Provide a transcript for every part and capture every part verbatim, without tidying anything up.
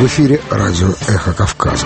В эфире радио «Эхо Кавказа».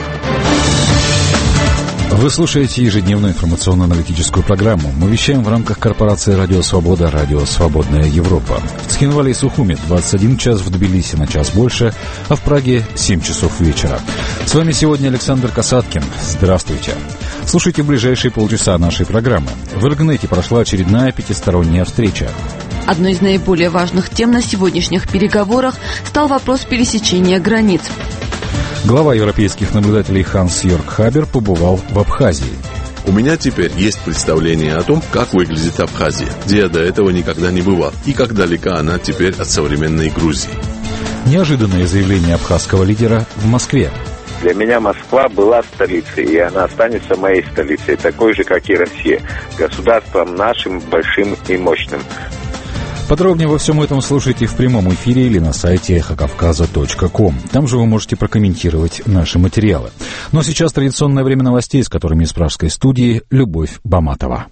Вы слушаете ежедневную информационно-аналитическую программу. Мы вещаем в рамках корпорации «Радио Свобода», «Радио Свободная Европа». В Цхинвале и Сухуми двадцать один час, в Тбилиси на час больше, а в Праге семь часов вечера. С вами сегодня Александр Касаткин. Здравствуйте. Слушайте в ближайшие полчаса нашей программы. В Иргнете прошла очередная пятисторонняя встреча. Одной из наиболее важных тем на сегодняшних переговорах стал вопрос пересечения границ. Глава европейских наблюдателей Ханс-Йорг Хабер побывал в Абхазии. У меня теперь есть представление о том, как выглядит Абхазия, где я до этого никогда не бывал, и как далека она теперь от современной Грузии. Неожиданное заявление абхазского лидера в Москве. Для меня Москва была столицей, и она останется моей столицей, такой же, как и Россия, государством нашим, большим и мощным. Подробнее во всем этом слушайте в прямом эфире или на сайте эхо кавказа точка ком. Там же вы можете прокомментировать наши материалы. Но сейчас традиционное время новостей, с которыми из пражской студии Любовь Баматова.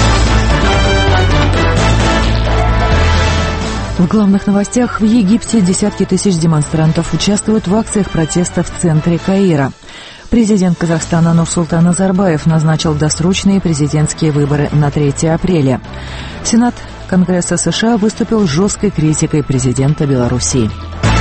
В главных новостях: в Египте десятки тысяч демонстрантов участвуют в акциях протеста в центре Каира. Президент Казахстана Нурсултан Назарбаев назначил досрочные президентские выборы на третье апреля. Сенат Конгресса США выступил с жесткой критикой президента Белоруссии.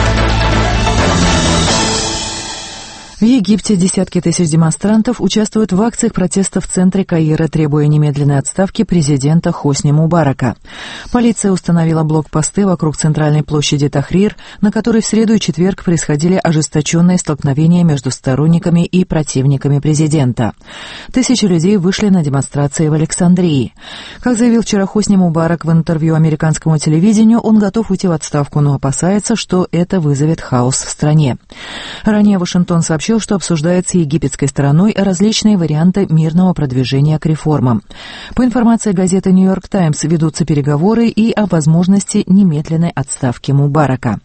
В Египте десятки тысяч демонстрантов участвуют в акциях протеста в центре Каира, требуя немедленной отставки президента Хосни Мубарака. Полиция установила блокпосты вокруг центральной площади Тахрир, на которой в среду и четверг происходили ожесточенные столкновения между сторонниками и противниками президента. Тысячи людей вышли на демонстрации в Александрии. Как заявил вчера Хосни Мубарак в интервью американскому телевидению, он готов уйти в отставку, но опасается, что это вызовет хаос в стране. Ранее Вашингтон сообщил, что обсуждает с египетской стороной различные варианты мирного продвижения к реформам. По информации газеты «Нью-Йорк Таймс», ведутся переговоры и о возможности немедленной отставки Мубарака.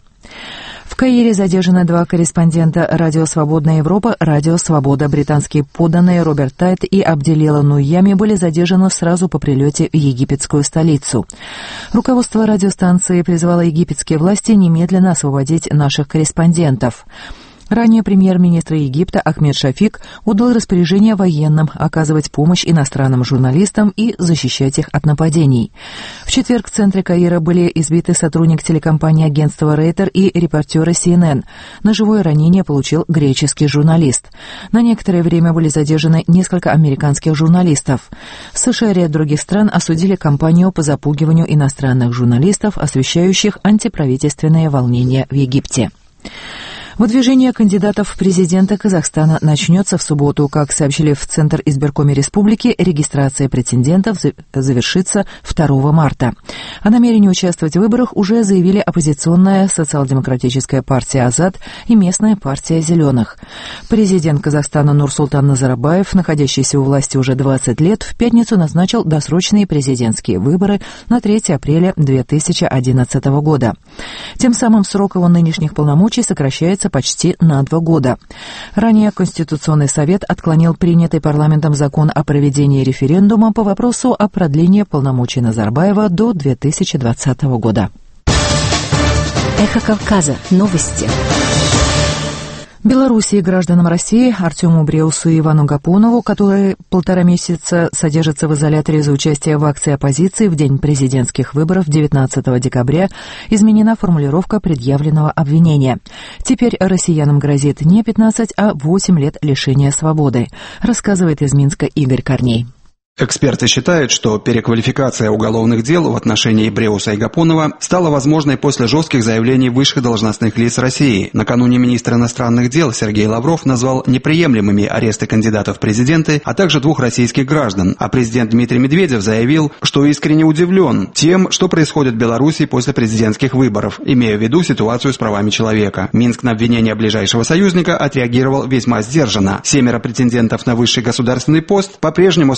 В Каире задержаны два корреспондента «Радио Свободная Европа», «Радио Свобода». Британские подданные Роберт Тайт и Абделела Нуйями были задержаны сразу по прилете в египетскую столицу. Руководство радиостанции призывало египетские власти немедленно освободить наших корреспондентов. Ранее премьер-министр Египта Ахмед Шафик отдал распоряжение военным оказывать помощь иностранным журналистам и защищать их от нападений. В четверг в центре Каира были избиты сотрудник телекомпании агентства Рейтер и репортеры Си Эн Эн. Ножевое ранение получил греческий журналист. На некоторое время были задержаны несколько американских журналистов. США и ряд других стран осудили кампанию по запугиванию иностранных журналистов, освещающих антиправительственные волнения в Египте. Выдвижение кандидатов в президенты Казахстана начнется в субботу. Как сообщили в Центр избиркоме республики, регистрация претендентов завершится второго марта. О намерении участвовать в выборах уже заявили оппозиционная социал-демократическая партия «Азат» и местная партия «Зеленых». Президент Казахстана Нурсултан Назарбаев, находящийся у власти уже двадцать лет, в пятницу назначил досрочные президентские выборы на третье апреля две тысячи одиннадцатого года. Тем самым срок его нынешних полномочий сокращается почти на два года. Ранее Конституционный совет отклонил принятый парламентом закон о проведении референдума по вопросу о продлении полномочий Назарбаева до две тысячи двадцатого года. Эхо Кавказа. Новости. Белоруссии гражданам России Артему Бреусу и Ивану Гапонову, которые полтора месяца содержатся в изоляторе за участие в акции оппозиции в день президентских выборов девятнадцатого декабря, изменена формулировка предъявленного обвинения. Теперь россиянам грозит не пятнадцать, а восемь лет лишения свободы, рассказывает из Минска Игорь Корней. Эксперты считают, что переквалификация уголовных дел в отношении Бреуса и Гапонова стала возможной после жестких заявлений высших должностных лиц России. Накануне министр иностранных дел Сергей Лавров назвал неприемлемыми аресты кандидатов в президенты, а также двух российских граждан. А президент Дмитрий Медведев заявил, что искренне удивлен тем, что происходит в Беларуси после президентских выборов, имея в виду ситуацию с правами человека. Минск на обвинение ближайшего союзника отреагировал весьма сдержанно. Семеро претендентов на высший государственный пост по-прежнему остаются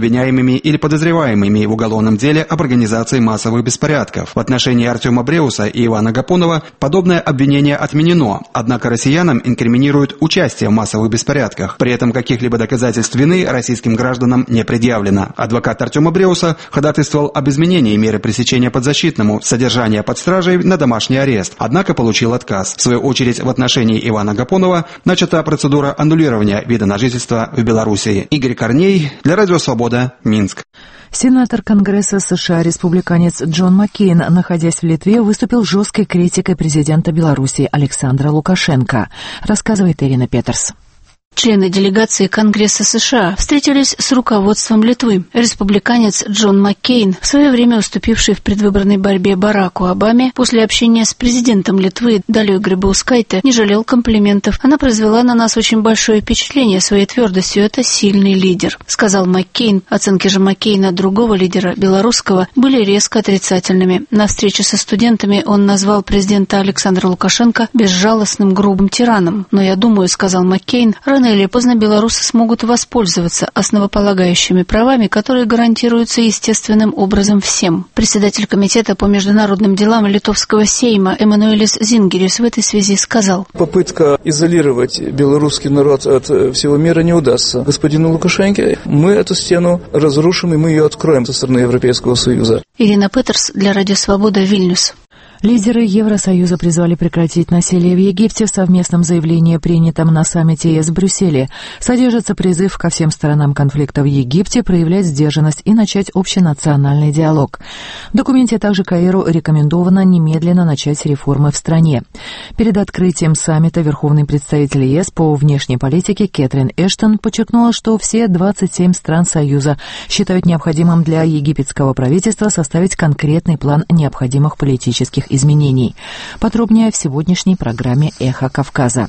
обвиняемыми или подозреваемыми в уголовном деле об организации массовых беспорядков. В отношении Артема Бреуса и Ивана Гапонова подобное обвинение отменено, однако россиянам инкриминируют участие в массовых беспорядках. При этом каких-либо доказательств вины российским гражданам не предъявлено. Адвокат Артема Бреуса ходатайствовал об изменении меры пресечения подзащитному, содержания под стражей на домашний арест, однако получил отказ. В свою очередь, в отношении Ивана Гапонова начата процедура аннулирования вида на жительство в Белоруссии. Игорь Корней, для Радио Свобода, Минск. Сенатор Конгресса США, республиканец Джон Маккейн, находясь в Литве, выступил жесткой критикой президента Беларуси Александра Лукашенко. Рассказывает Ирина Петерс. Члены делегации Конгресса США встретились с руководством Литвы. Республиканец Джон Маккейн, в свое время уступивший в предвыборной борьбе Бараку Обаме, после общения с президентом Литвы Далией Грибаускайте не жалел комплиментов. Она произвела на нас очень большое впечатление своей твердостью. Это сильный лидер, сказал Маккейн. Оценки же Маккейна, другого лидера, белорусского, были резко отрицательными. На встрече со студентами он назвал президента Александра Лукашенко безжалостным, грубым тираном. Но я думаю, сказал Маккейн, рано или поздно белорусы смогут воспользоваться основополагающими правами, которые гарантируются естественным образом всем. Председатель комитета по международным делам Литовского сейма Эммануэлис Зингерис в этой связи сказал: попытка изолировать белорусский народ от всего мира не удастся господину Лукашенко. Мы эту стену разрушим, и мы ее откроем со стороны Европейского Союза. Ирина Петерс, для Радио Свобода, Вильнюс. Лидеры Евросоюза призвали прекратить насилие в Египте. В совместном заявлении, принятом на саммите ЕС в Брюсселе, содержится призыв ко всем сторонам конфликта в Египте проявлять сдержанность и начать общенациональный диалог. В документе также Каиру рекомендовано немедленно начать реформы в стране. Перед открытием саммита верховный представитель ЕС по внешней политике Кэтрин Эштон подчеркнула, что все двадцать семь стран Союза считают необходимым для египетского правительства составить конкретный план необходимых политических изменений. Подробнее в сегодняшней программе «Эхо Кавказа».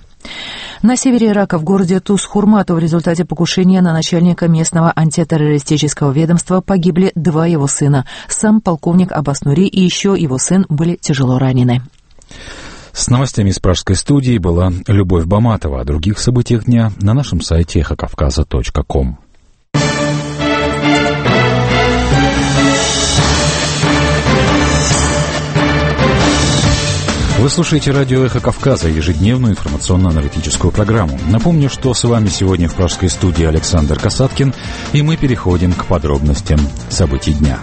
На севере Ирака, в городе Туз-Хурмату, в результате покушения на начальника местного антитеррористического ведомства погибли два его сына. Сам полковник Аббас Нури и еще его сын были тяжело ранены. С новостями из пражской студии была Любовь Баматова. О других событиях дня на нашем сайте эхо кавказа точка ком. Вы слушаете радио «Эхо Кавказа», ежедневную информационно-аналитическую программу. Напомню, что с вами сегодня в пражской студии Александр Касаткин, и мы переходим к подробностям событий дня.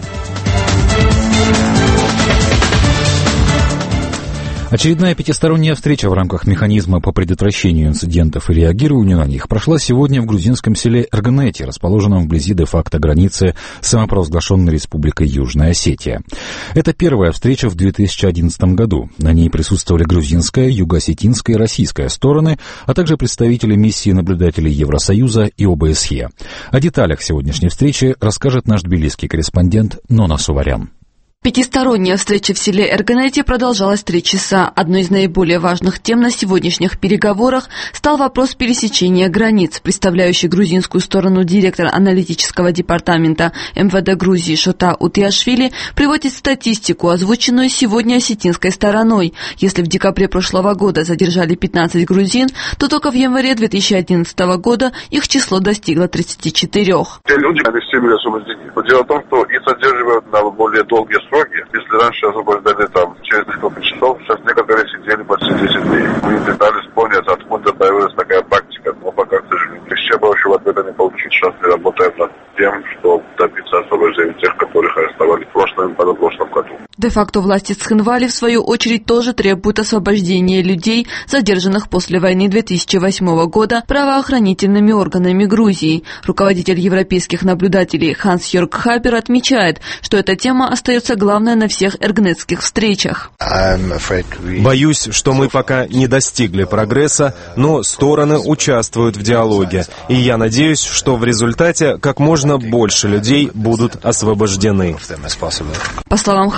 Очередная пятисторонняя встреча в рамках механизма по предотвращению инцидентов и реагированию на них прошла сегодня в грузинском селе Эргнети, расположенном вблизи де-факто границы с самопровозглашенной республикой Южная Осетия. Это первая встреча в две тысячи одиннадцатом году. На ней присутствовали грузинская, юго-осетинская и российская стороны, а также представители миссии наблюдателей Евросоюза и о бэ эс е. О деталях сегодняшней встречи расскажет наш тбилисский корреспондент Нона Суварян. Пятисторонняя встреча в селе Эргнети продолжалась три часа. Одной из наиболее важных тем на сегодняшних переговорах стал вопрос пересечения границ. Представляющий грузинскую сторону директор аналитического департамента эм вэ дэ Грузии Шота Утиашвили приводит статистику, озвученную сегодня осетинской стороной. Если в декабре прошлого года задержали пятнадцать грузин, то только в январе две тысячи одиннадцатого года их число достигло тридцати четырёх. Те люди, все были освобождены. Дело в том, что их задерживают на более долгие сроки. Если раньше освобождали там через несколько часов, сейчас некоторые сидели почти десять дней. Мы пытались понять, откуда появилась такая практика, но пока, к сожалению, еще большего ответа не получить. Сейчас мы работаем над тем, что добиться освобождения тех, которых арестовали в прошлом и позапрошлом году. Де-факто власти Цхинвали, в свою очередь, тоже требуют освобождения людей, задержанных после войны две тысячи восьмого года правоохранительными органами Грузии. Руководитель европейских наблюдателей Ханс-Йорг Хабер отмечает, что эта тема остается главной на всех эргнетских встречах. Боюсь, что мы пока не достигли прогресса, но стороны участвуют в диалоге, и я надеюсь, что в результате как можно больше людей будут освобождены. По словам Хабера,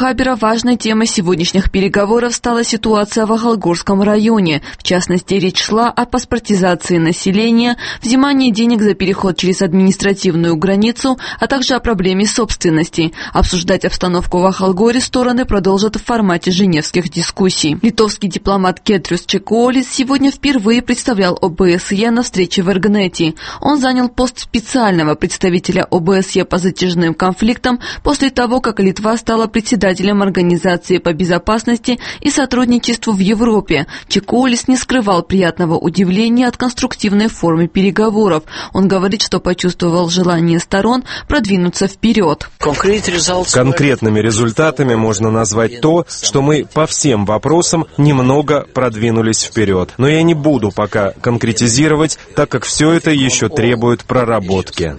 важной темой сегодняшних переговоров стала ситуация в Ахалгорском районе. В частности, речь шла о паспортизации населения, взимании денег за переход через административную границу, а также о проблеме собственности. Обсуждать обстановку в Ахалгоре стороны продолжат в формате женевских дискуссий. Литовский дипломат Кетриус Чекуолис сегодня впервые представлял ОБСЕ на встрече в Эргнете. Он занял пост специального представителя ОБСЕ по затяжным конфликтам после того, как Литва стала председателем Организации по безопасности и сотрудничеству в Европе. Чекуолис не скрывал приятного удивления от конструктивной формы переговоров. Он говорит, что почувствовал желание сторон продвинуться вперед. Конкретными результатами можно назвать то, что мы по всем вопросам немного продвинулись вперед. Но я не буду пока конкретизировать, так как все это еще требует проработки.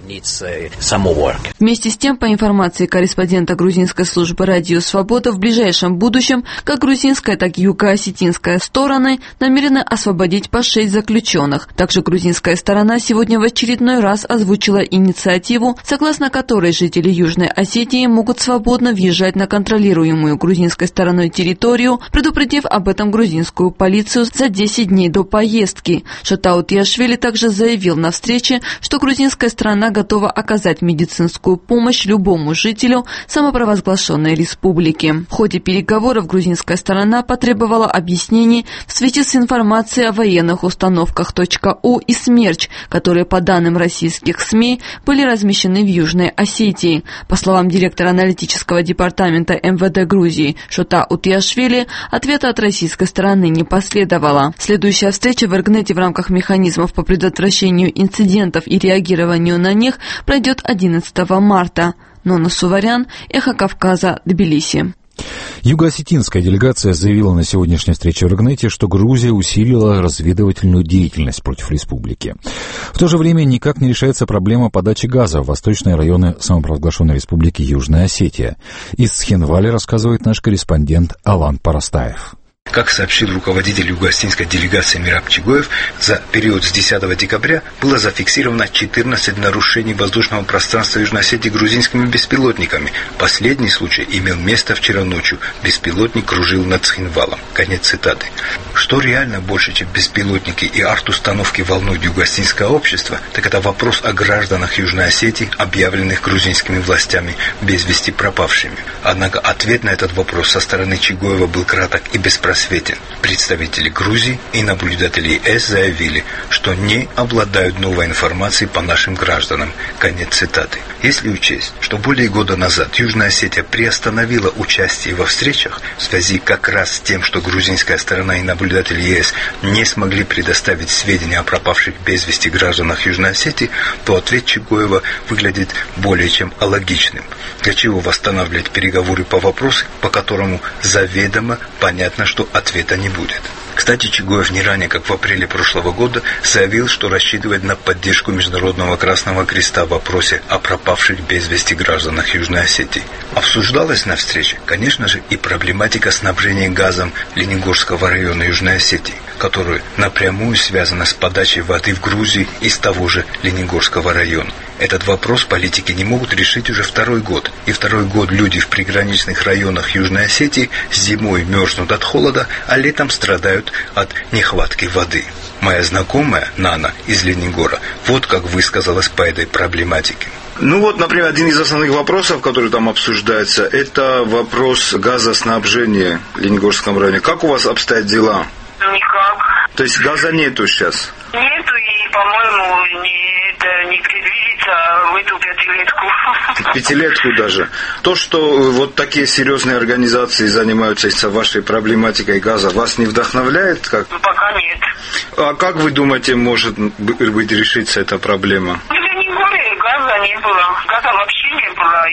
Вместе с тем, по информации корреспондента грузинской службы «Радио Свобода», в ближайшем будущем как грузинская, так и юго-осетинская стороны намерены освободить по шесть заключенных. Также грузинская сторона сегодня в очередной раз озвучила инициативу, согласно которой жители Южной Осетии могут свободно въезжать на контролируемую грузинской стороной территорию, предупредив об этом грузинскую полицию за десять дней до поездки. Шотау Утиашвили также заявил на встрече, что грузинская сторона готова оказать медицинскую помощь любому жителю самопровозглашенной республики. В ходе переговоров грузинская сторона потребовала объяснений в связи с информацией о военных установках .У и «Смерч», которые, по данным российских СМИ, были размещены в Южной Осетии. По словам директора аналитического департамента эм вэ дэ Грузии Шотау Утиашвили, ответа от российской стороны не последовало. Следующая встреча в Эргнете в рамках механизмов по предотвращению инцидентов и реагированию на них пройдет одиннадцатого марта. Нона Суварян, Эхо Кавказа, Тбилиси. Юго-осетинская делегация заявила на сегодняшней встрече в Эргнете, что Грузия усилила разведывательную деятельность против республики. В то же время никак не решается проблема подачи газа в восточные районы самопровозглашенной республики Южная Осетия. Из Цхинвали рассказывает наш корреспондент Алан Парастаев. Как сообщил руководитель юго-осетинской делегации Мираб Чигоев, за период с десятого декабря было зафиксировано четырнадцать нарушений воздушного пространства Южной Осетии грузинскими беспилотниками. Последний случай имел место вчера ночью. Беспилотник кружил над Цхинвалом. Конец цитаты. Что реально больше, чем беспилотники и арт-установки волнуют юго-осетинское общество, так это вопрос о гражданах Южной Осетии, объявленных грузинскими властями без вести пропавшими. Однако ответ на этот вопрос со стороны Чигоева был краток и беспросветен. Представители Грузии и наблюдатели ЕС заявили, что не обладают новой информацией по нашим гражданам. Конец цитаты. Если учесть, что более года назад Южная Осетия приостановила участие во встречах в связи как раз с тем, что грузинская сторона и наблюдатели ЕС не смогли предоставить сведения о пропавших без вести гражданах Южной Осетии, то ответ Чигоева выглядит более чем алогичным. Для чего восстанавливать переговоры по вопросу, по которому заведомо понятно, что ответа не будет. Кстати, Чигоев не ранее, как в апреле прошлого года, заявил, что рассчитывает на поддержку Международного Красного Креста в вопросе о пропавших без вести гражданах Южной Осетии. Обсуждалась на встрече, конечно же, и проблематика снабжения газом Ленигорского района Южной Осетии, которая напрямую связана с подачей воды в Грузии из того же Ленигорского района. Этот вопрос политики не могут решить уже второй год. И второй год люди в приграничных районах Южной Осетии зимой мерзнут от холода, а летом страдают от нехватки воды. Моя знакомая Нана из Ленигора вот как высказалась по этой проблематике. Ну вот, например, один из основных вопросов, который там обсуждается, это вопрос газоснабжения в Ленигорском районе. Как у вас обстоят дела? Никак. То есть газа нету сейчас? Нету, и, по-моему, не, это не предвидится в эту пятилетку. Пятилетку даже. То, что вот такие серьезные организации занимаются вашей проблематикой газа, вас не вдохновляет? Как? Ну, пока нет. А как вы думаете, может быть решиться эта проблема? В Ленигоре газа не было. Газа вообще не было,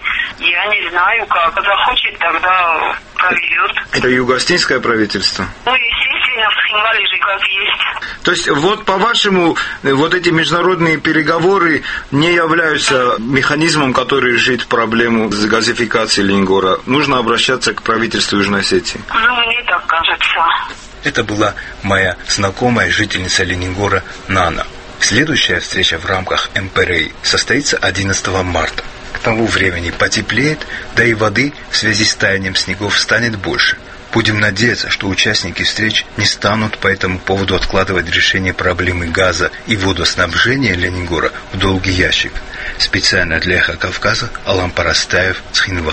и я не знаю, как. Захочет, тогда проведет. Это юго-осетинское правительство? Ну, естественно, в Цхинвале же газ есть. То есть, вот по-вашему, вот эти международные переговоры не являются механизмом, который решит проблему с газификацией Ленигора. Нужно обращаться к правительству Южной Осетии. Ну, мне так кажется. Это была моя знакомая жительница Ленигора Нана. Следующая встреча в рамках эм пэ эр эй состоится одиннадцатого марта. к тому времени потеплеет, да и воды в связи с таянием снегов станет больше. Будем надеяться, что участники встреч не станут по этому поводу откладывать решение проблемы газа и водоснабжения Ленингора в долгий ящик. Специально для «Эхо Кавказа» Алан Парастаев, Цхинвал.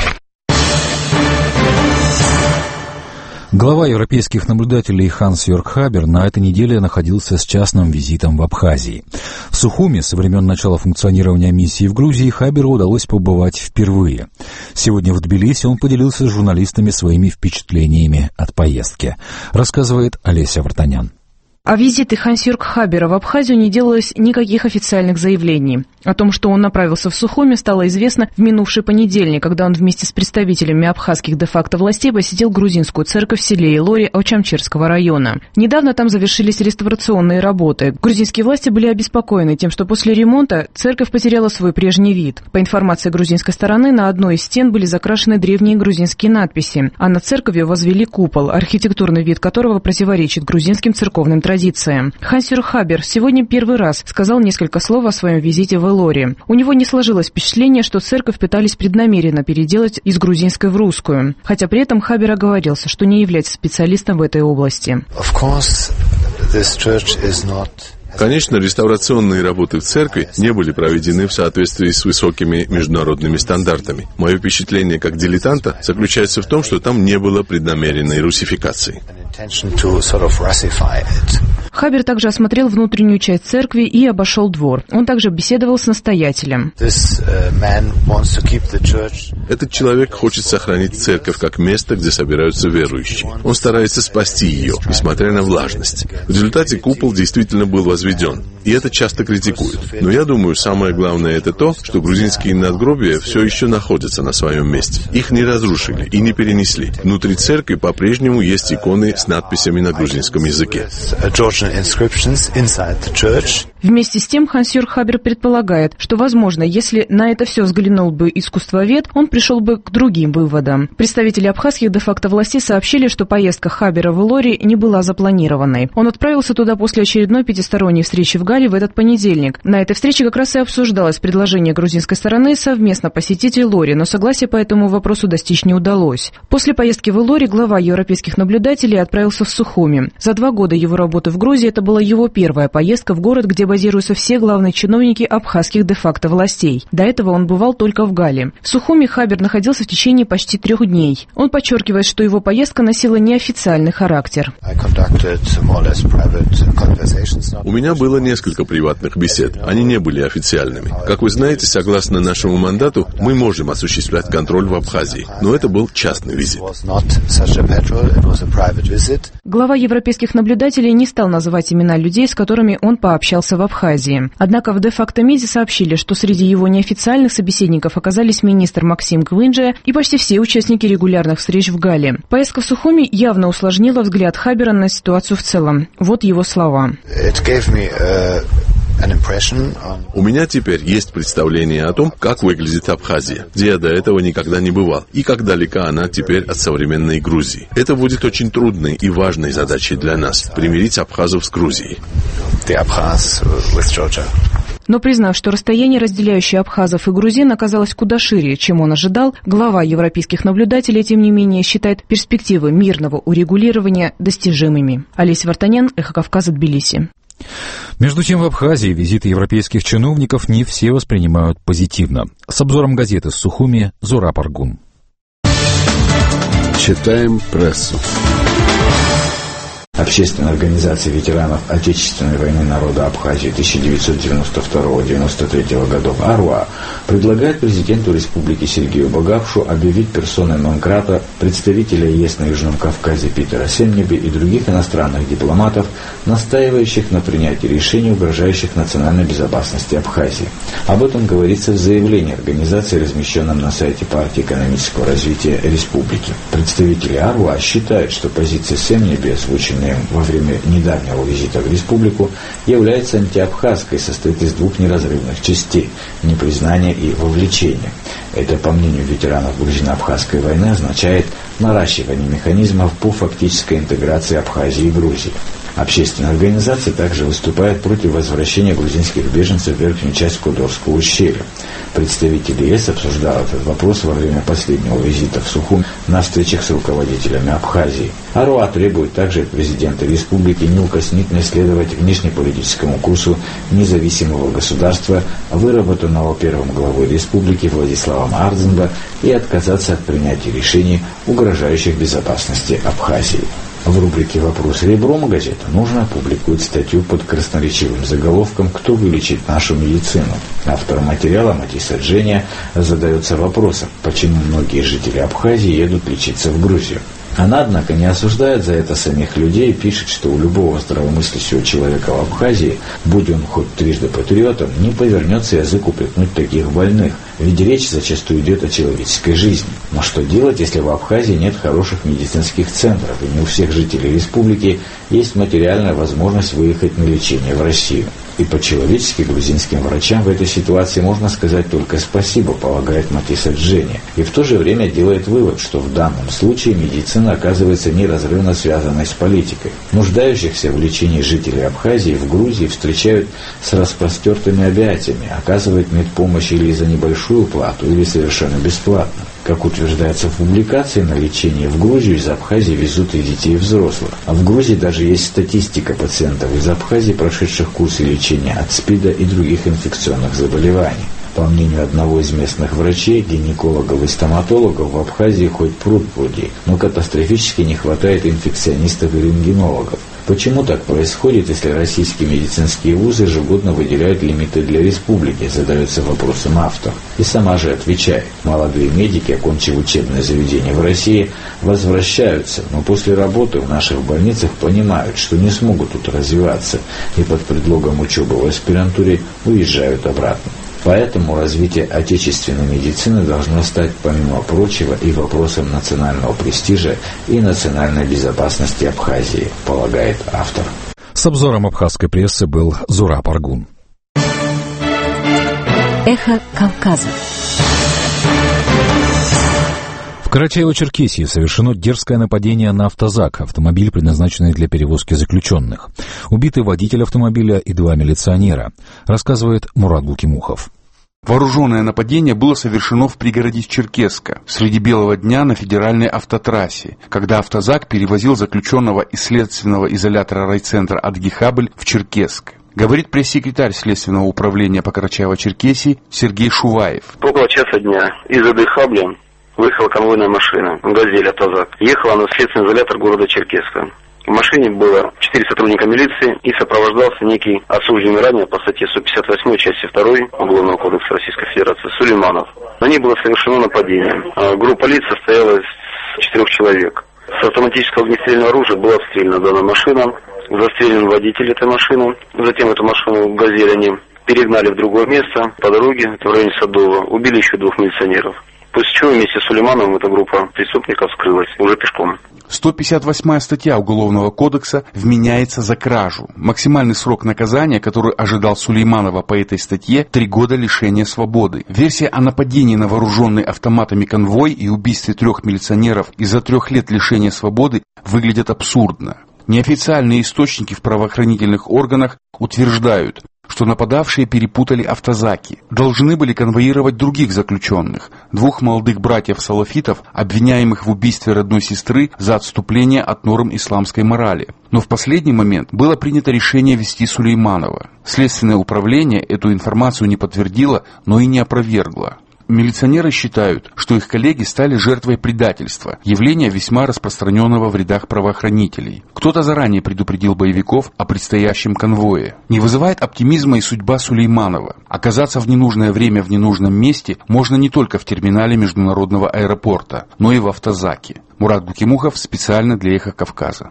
Глава европейских наблюдателей Ханс-Йорг Хабер на этой неделе находился с частным визитом в Абхазии. В Сухуми со времен начала функционирования миссии в Грузии Хаберу удалось побывать впервые. Сегодня в Тбилиси он поделился с журналистами своими впечатлениями от поездки. Рассказывает Олеся Вартанян. О визите Ханс-Йорг Хабера в Абхазию не делалось никаких официальных заявлений. О том, что он направился в Сухуми, стало известно в минувший понедельник, когда он вместе с представителями абхазских де-факто властей посетил грузинскую церковь в селе Илори Очамчерского района. Недавно там завершились реставрационные работы. Грузинские власти были обеспокоены тем, что после ремонта церковь потеряла свой прежний вид. По информации грузинской стороны, на одной из стен были закрашены древние грузинские надписи, а над церковью возвели купол, архитектурный вид которого противоречит грузинским церковным традициям. Ханс-Йорг Хабер сегодня первый раз сказал несколько слов о своем визите в Илори. У него не сложилось впечатление, что церковь пытались преднамеренно переделать из грузинской в русскую. Хотя при этом Хабер оговорился, что не является специалистом в этой области. Конечно, реставрационные работы в церкви не были проведены в соответствии с высокими международными стандартами. Мое впечатление как дилетанта заключается в том, что там не было преднамеренной русификации. Хабер также осмотрел внутреннюю часть церкви и обошел двор. Он также беседовал с настоятелем. Этот человек хочет сохранить церковь как место, где собираются верующие. Он старается спасти ее, несмотря на влажность. В результате купол действительно был возведен, и это часто критикуют. Но я думаю, самое главное это то, что грузинские надгробия все еще находятся на своем месте. Их не разрушили и не перенесли. Внутри церкви по-прежнему есть иконы с надписями на грузинском языке. Вместе с тем Ханс-Йорг Хабер предполагает, что, возможно, если на это все взглянул бы искусствовед, он пришел бы к другим выводам. Представители абхазских де-факто властей сообщили, что поездка Хабера в Илори не была запланированной. Он отправился туда после очередной пятисторонней встречи в Гале в этот понедельник. На этой встрече как раз и обсуждалось предложение грузинской стороны совместно посетить Илори, но согласия по этому вопросу достичь не удалось. После поездки в Илори глава европейских наблюдателей отправился в Сухуми. За два года его работы в Грузии это была его первая поездка в город, где базируются все главные чиновники абхазских де-факто властей. До этого он бывал только в Гале. В Сухуми Хабер находился в течение почти трех дней. Он подчеркивает, что его поездка носила неофициальный характер. У меня было несколько приватных бесед. Они не были официальными. Как вы знаете, согласно нашему мандату, мы можем осуществлять контроль в Абхазии. Но это был частный визит. Глава европейских наблюдателей не стал называть имена людей, с которыми он пообщался в Абхазии. Однако в де-факто медиа сообщили, что среди его неофициальных собеседников оказались министр Максим Квинджия и почти все участники регулярных встреч в Гале. Поездка в Сухуми явно усложнила взгляд Хабера на ситуацию в целом. Вот его слова. У меня теперь есть представление о том, как выглядит Абхазия, где я до этого никогда не бывал, и как далека она теперь от современной Грузии. Это будет очень трудной и важной задачей для нас – примирить абхазов с Грузией. Но признав, что расстояние, разделяющее абхазов и грузин, оказалось куда шире, чем он ожидал, глава европейских наблюдателей, тем не менее, считает перспективы мирного урегулирования достижимыми. Олеся Вартанян, Эхо Кавказа, Тбилиси. Между тем, в Абхазии визиты европейских чиновников не все воспринимают позитивно. С обзором газеты «Сухуми» Зураб Аргун. Читаем прессу. Общественная организация ветеранов Отечественной войны народа Абхазии тысяча девятьсот девяносто второго — девяносто третьего годов АРУА предлагает президенту республики Сергею Багапшу объявить персоной нон-грата представителя ЕС на Южном Кавказе Питера Семнеби и других иностранных дипломатов, настаивающих на принятии решений, угрожающих национальной безопасности Абхазии. Об этом говорится в заявлении организации, размещенном на сайте партии экономического развития республики. Представители АРУА считают, что позиция Семнеби, озвученная во время недавнего визита в республику, является антиабхазской, состоит из двух неразрывных частей – непризнания и вовлечения. Это, по мнению ветеранов грузино-абхазской войны, означает наращивание механизмов по фактической интеграции Абхазии и Грузии. Общественная организация также выступает против возвращения грузинских беженцев в верхнюю часть Кодорского ущелья. Представители ЕС обсуждали этот вопрос во время последнего визита в Сухум на встречах с руководителями Абхазии. Аруа требует также от президента республики неукоснительно следовать внешнеполитическому курсу независимого государства, выработанного первым главой республики Владиславом Ардзенбо, и отказаться от принятия решений, угрожающих безопасности Абхазии. В рубрике «Вопрос ребром» газета «Нужно» публикует статью под красноречивым заголовком «Кто вылечит нашу медицину?». Автор материала Матис Аджения задается вопросом, почему многие жители Абхазии едут лечиться в Грузию. Она, однако, не осуждает за это самих людей и пишет, что у любого здравомыслящего человека в Абхазии, будь он хоть трижды патриотом, не повернется язык упрекнуть таких больных, ведь речь зачастую идет о человеческой жизни. Но что делать, если в Абхазии нет хороших медицинских центров, и не у всех жителей республики есть материальная возможность выехать на лечение в Россию? И по-человечески грузинским врачам в этой ситуации можно сказать только спасибо, полагает Матис Аджения, и в то же время делает вывод, что в данном случае медицина оказывается неразрывно связанной с политикой. Нуждающихся в лечении жителей Абхазии в Грузии встречают с распростертыми объятиями, оказывают медпомощь или за небольшую плату, или совершенно бесплатно. Как утверждается в публикации, на лечение в Грузию из Абхазии везут и детей, и взрослых. А в Грузии даже есть статистика пациентов из Абхазии, прошедших курсы лечения от СПИДа и других инфекционных заболеваний. По мнению одного из местных врачей, гинекологов и стоматологов, в Абхазии хоть пруд пруди, но катастрофически не хватает инфекционистов и рентгенологов. Почему так происходит, если российские медицинские вузы ежегодно выделяют лимиты для республики, задается вопросом автор. И сама же отвечает: молодые медики, окончив учебное заведение в России, возвращаются, но после работы в наших больницах понимают, что не смогут тут развиваться, и под предлогом учебы в аспирантуре уезжают обратно. Поэтому развитие отечественной медицины должно стать, помимо прочего, и вопросом национального престижа и национальной безопасности Абхазии, полагает автор. С обзором абхазской прессы был Зураб Аргун. Эхо Кавказа. В Карачаево-Черкесии совершено дерзкое нападение на автозак, автомобиль, предназначенный для перевозки заключенных. Убиты водитель автомобиля и два милиционера, рассказывает Мурат Гукимухов. Вооруженное нападение было совершено в пригороде Черкесска среди белого дня на федеральной автотрассе, когда автозак перевозил заключенного из следственного изолятора райцентра Адгихабль в Черкесск. Говорит пресс-секретарь Следственного управления по Карачаево-Черкесии Сергей Шуваев. Около часа дня из Адгихабля выехала конвойная машина, «Газель» автозак. Ехала она в следственный изолятор города Черкесска. В машине было четыре сотрудника милиции и сопровождался некий осужденный ранее по статье сто пятьдесят восемь части второй Уголовного кодекса Российской Федерации Сулейманов. На ней было совершено нападение. Группа лиц состояла из четырех человек. С автоматического огнестрельного оружия была обстреляна данная машина, застрелен водитель этой машины. Затем эту машину «Газель» они перегнали в другое место по дороге, это в районе Садова, убили еще двух милиционеров. После чего вместе с Сулеймановым эта группа преступников скрылась уже пешком. сто пятьдесят восьмая статья Уголовного кодекса вменяется за кражу. Максимальный срок наказания, который ожидал Сулейманова по этой статье, три года лишения свободы. Версия о нападении на вооруженный автоматами конвой и убийстве трех милиционеров из-за трех лет лишения свободы выглядит абсурдно. Неофициальные источники в правоохранительных органах утверждают, что нападавшие перепутали автозаки. Должны были конвоировать других заключенных, двух молодых братьев-салафитов, обвиняемых в убийстве родной сестры за отступление от норм исламской морали. Но в последний момент было принято решение вести Сулейманова. Следственное управление эту информацию не подтвердило, но и не опровергло. Милиционеры считают, что их коллеги стали жертвой предательства, явления весьма распространенного в рядах правоохранителей. Кто-то заранее предупредил боевиков о предстоящем конвое. Не вызывает оптимизма и судьба Сулейманова. Оказаться в ненужное время в ненужном месте можно не только в терминале международного аэропорта, но и в автозаке. Мурат Гукимухов специально для «Эхо Кавказа».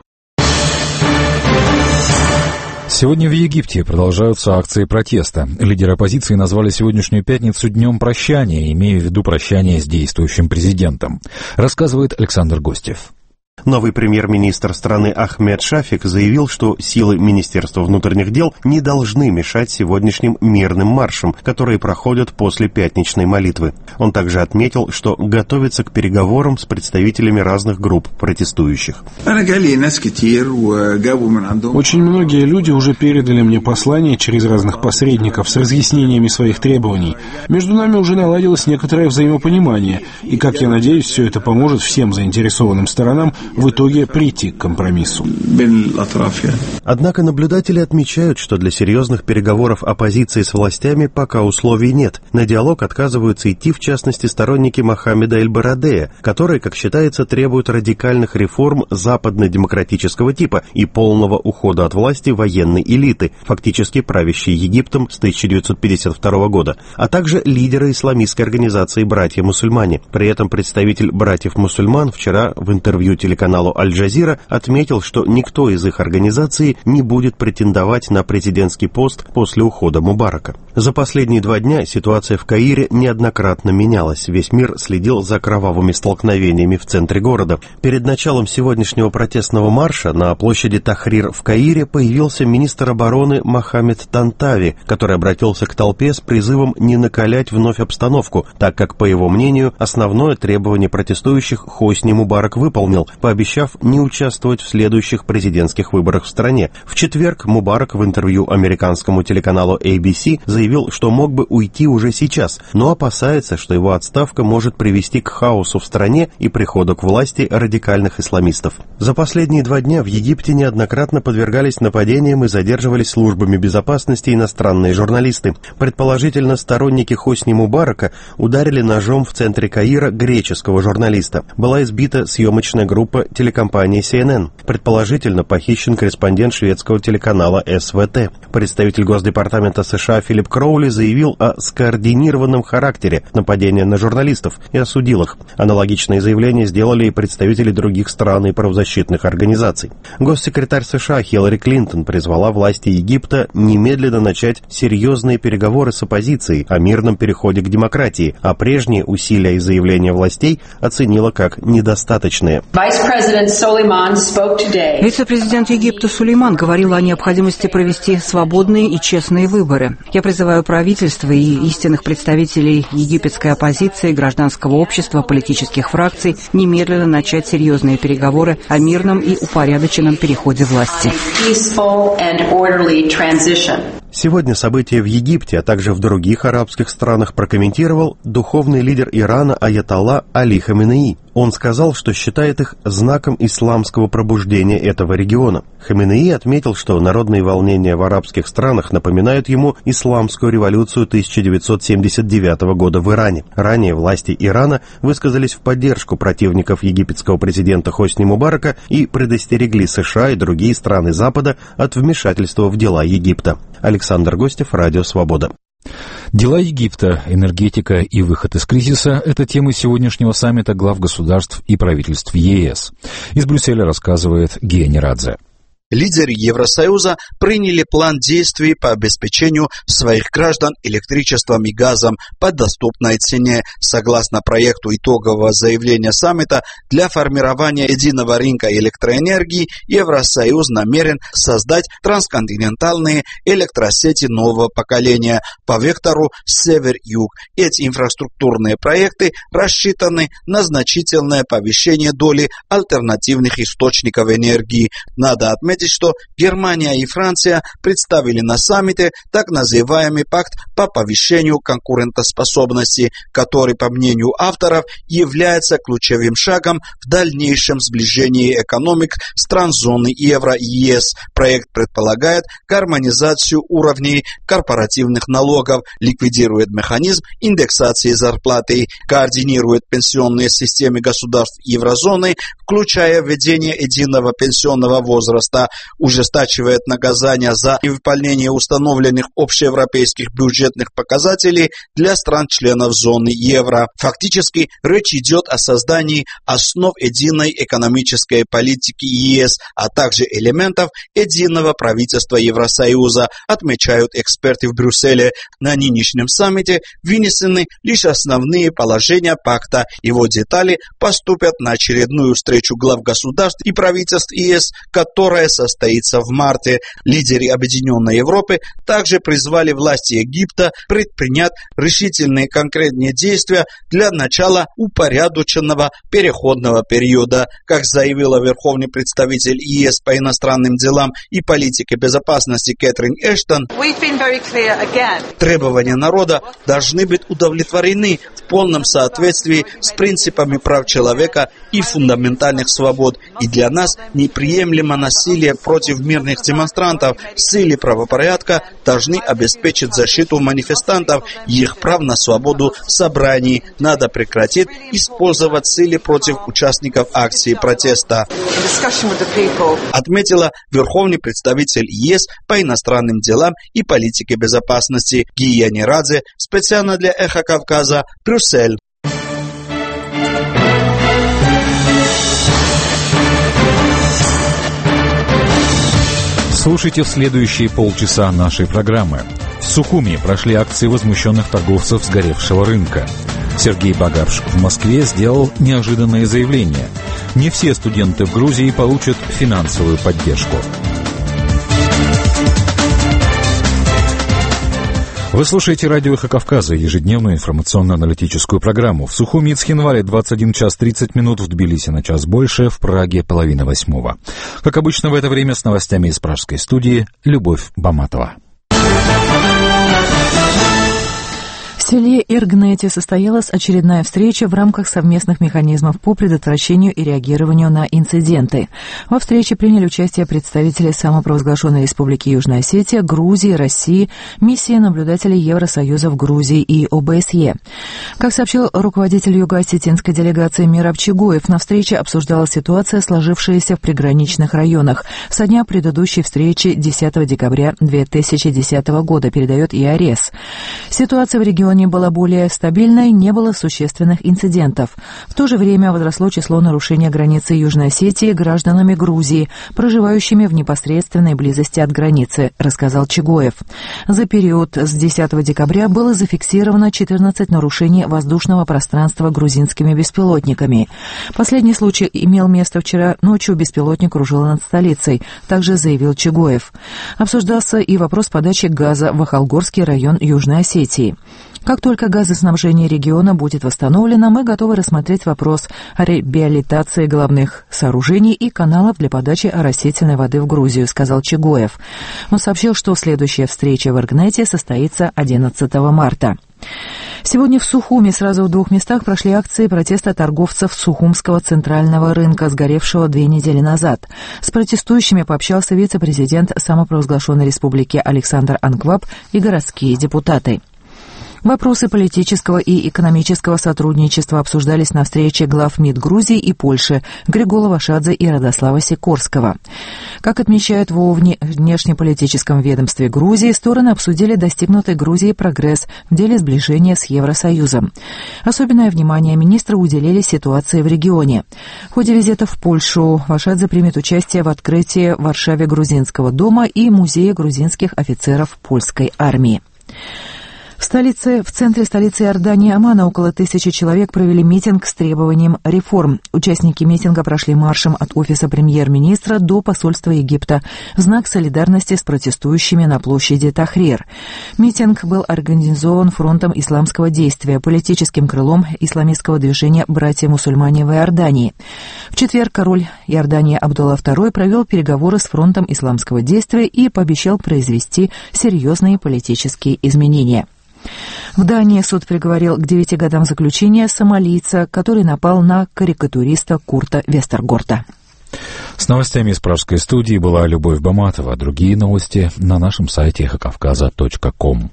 Сегодня в Египте продолжаются акции протеста. Лидеры оппозиции назвали сегодняшнюю пятницу днем прощания, имея в виду прощание с действующим президентом. Рассказывает Александр Гостев. Новый премьер-министр страны Ахмед Шафик заявил, что силы Министерства внутренних дел не должны мешать сегодняшним мирным маршам, которые проходят после пятничной молитвы. Он также отметил, что готовится к переговорам с представителями разных групп протестующих. Очень многие люди уже передали мне послание через разных посредников с разъяснениями своих требований. Между нами уже наладилось некоторое взаимопонимание, и, как я надеюсь, все это поможет всем заинтересованным сторонам в итоге прийти к компромиссу. Однако наблюдатели отмечают, что для серьезных переговоров оппозиции с властями пока условий нет. На диалог отказываются идти, в частности, сторонники Мохаммеда Эль-Барадея, которые, как считается, требуют радикальных реформ западно-демократического типа и полного ухода от власти военной элиты, фактически правящей Египтом с тысяча девятьсот пятьдесят второго года, а также лидеры исламистской организации «Братья-мусульмане». При этом представитель «Братьев-мусульман» вчера в интервью телеканалу каналу «Аль-Джазира» отметил, что никто из их организаций не будет претендовать на президентский пост после ухода Мубарака. За последние два дня ситуация в Каире неоднократно менялась. Весь мир следил за кровавыми столкновениями в центре города. Перед началом сегодняшнего протестного марша на площади Тахрир в Каире появился министр обороны Мохаммед Тантави, который обратился к толпе с призывом не накалять вновь обстановку, так как, по его мнению, основное требование протестующих Хосни Мубарак выполнил, пообещав не участвовать в следующих президентских выборах в стране. В четверг Мубарак в интервью американскому телеканалу эй би си заявил, что мог бы уйти уже сейчас, но опасается, что его отставка может привести к хаосу в стране и приходу к власти радикальных исламистов. За последние два дня в Египте неоднократно подвергались нападениям и задерживались службами безопасности иностранные журналисты. Предположительно, сторонники Хосни Мубарака ударили ножом в центре Каира греческого журналиста. Была избита съемочная группа телекомпании си эн эн. Предположительно, похищен корреспондент шведского телеканала эс вэ тэ. Представитель Госдепартамента США Филипп Кроули заявил о скоординированном характере нападения на журналистов и осудил их. Аналогичные заявления сделали и представители других стран и правозащитных организаций. Госсекретарь США Хиллари Клинтон призвала власти Египта немедленно начать серьезные переговоры с оппозицией о мирном переходе к демократии, а прежние усилия и заявления властей оценила как недостаточные. Вице-президент Египта Сулейман говорил о необходимости провести свободные и честные выборы. Я призываю правительство и истинных представителей египетской оппозиции, гражданского общества, политических фракций немедленно начать серьезные переговоры о мирном и упорядоченном переходе власти. Сегодня события в Египте, а также в других арабских странах прокомментировал духовный лидер Ирана аятолла Али Хаменеи. Он сказал, что считает их знаком исламского пробуждения этого региона. Хаменеи отметил, что народные волнения в арабских странах напоминают ему исламскую революцию тысяча девятьсот семьдесят девятого года в Иране. Ранее власти Ирана высказались в поддержку противников египетского президента Хосни Мубарака и предостерегли США и другие страны Запада от вмешательства в дела Египта. Александр Гостев, Радио Свобода. Дела Египта, энергетика и выход из кризиса – это темы сегодняшнего саммита глав государств и правительств е эс. Из Брюсселя рассказывает Гия Нерадзе. Лидеры Евросоюза приняли план действий по обеспечению своих граждан электричеством и газом по доступной цене. Согласно проекту итогового заявления саммита, для формирования единого рынка электроэнергии Евросоюз намерен создать трансконтинентальные электросети нового поколения по вектору север-юг. Эти инфраструктурные проекты рассчитаны на значительное повышение доли альтернативных источников энергии. Надо отметить, что Германия и Франция представили на саммите так называемый пакт по повышению конкурентоспособности, который, по мнению авторов, является ключевым шагом в дальнейшем сближении экономик стран зоны евро и е эс. Проект предполагает гармонизацию уровней корпоративных налогов, ликвидирует механизм индексации зарплаты, координирует пенсионные системы государств еврозоны, включая введение единого пенсионного возраста, Совета ужесточивает наказания за невыполнение установленных общеевропейских бюджетных показателей для стран-членов зоны евро. Фактически речь идет о создании основ единой экономической политики ЕС, а также элементов единого правительства Евросоюза, отмечают эксперты в Брюсселе. На нынешнем саммите вынесены лишь основные положения пакта. Его детали поступят на очередную встречу глав государств и правительств ЕС, которая состоится в марте. Лидеры Объединенной Европы также призвали власти Египта предпринять решительные конкретные действия для начала упорядоченного переходного периода. Как заявила верховный представитель ЕС по иностранным делам и политике безопасности Кэтрин Эштон, требования народа должны быть удовлетворены в полном соответствии с принципами прав человека и фундаментальных свобод. И для нас неприемлемо насилие против мирных демонстрантов. Силы правопорядка должны обеспечить защиту манифестантов и их прав на свободу собраний. Надо прекратить использовать силы против участников акции протеста, отметила верховный представитель ЕС по иностранным делам и политике безопасности Гия Нерадзе, специально для Эхо Кавказа, Брюссель. Слушайте в следующие полчаса нашей программы. В Сухуми прошли акции возмущенных торговцев сгоревшего рынка. Сергей Багапш в Москве сделал неожиданное заявление. Не все студенты в Грузии получат финансовую поддержку. Вы слушаете радио «Эхо Кавказа», ежедневную информационно-аналитическую программу. В Сухуми и Цхинвале двадцать один час тридцать минут, в Тбилиси на час больше, в Праге половина восьмого. Как обычно в это время с новостями из пражской студии Любовь Баматова. В селе Иргнете состоялась очередная встреча в рамках совместных механизмов по предотвращению и реагированию на инциденты. Во встрече приняли участие представители самопровозглашенной Республики Южная Осетия, Грузии, России, миссии наблюдателей Евросоюза в Грузии и ОБСЕ. Как сообщил руководитель юго-осетинской делегации Мираб Чигоев, на встрече обсуждалась ситуация, сложившаяся в приграничных районах со дня предыдущей встречи десятого декабря две тысячи десятого года, передает ИАРЕС. Ситуация в регионе была более стабильной, не было существенных инцидентов. В то же время возросло число нарушений границы Южной Осетии гражданами Грузии, проживающими в непосредственной близости от границы, рассказал Чигоев. За период с десятого декабря было зафиксировано четырнадцать нарушений воздушного пространства грузинскими беспилотниками. Последний случай имел место вчера ночью, беспилотник кружил над столицей, также заявил Чигоев. Обсуждался и вопрос подачи газа в Ахалгорский район Южной Осетии. Как только газоснабжение региона будет восстановлено, мы готовы рассмотреть вопрос о реабилитации головных сооружений и каналов для подачи оросительной воды в Грузию, сказал Чигоев. Он сообщил, что следующая встреча в Иргнете состоится одиннадцатого марта. Сегодня в Сухуми сразу в двух местах прошли акции протеста торговцев Сухумского центрального рынка, сгоревшего две недели назад. С протестующими пообщался вице-президент самопровозглашенной республики Александр Анкваб и городские депутаты. Вопросы политического и экономического сотрудничества обсуждались на встрече глав МИД Грузии и Польши Григола Вашадзе и Радослава Сикорского. Как отмечают во внешнеполитическом ведомстве Грузии, стороны обсудили достигнутый Грузией прогресс в деле сближения с Евросоюзом. Особенное внимание министры уделили ситуации в регионе. В ходе визита в Польшу Вашадзе примет участие в открытии в Варшаве грузинского дома и музея грузинских офицеров польской армии. В столице, в центре столицы Иордании Аммана около тысячи человек провели митинг с требованием реформ. Участники митинга прошли маршем от офиса премьер-министра до посольства Египта в знак солидарности с протестующими на площади Тахрир. Митинг был организован Фронтом исламского действия, политическим крылом исламистского движения «Братья-мусульмане в Иордании». В четверг король Иордании Абдулла второй провел переговоры с Фронтом исламского действия и пообещал произвести серьезные политические изменения. В Дании суд приговорил к девяти годам заключения сомалийца, который напал на карикатуриста Курта Вестергорта. С новостями из пражской студии была Любовь Баматова. Другие новости на нашем сайте эхо кавказа точка ком.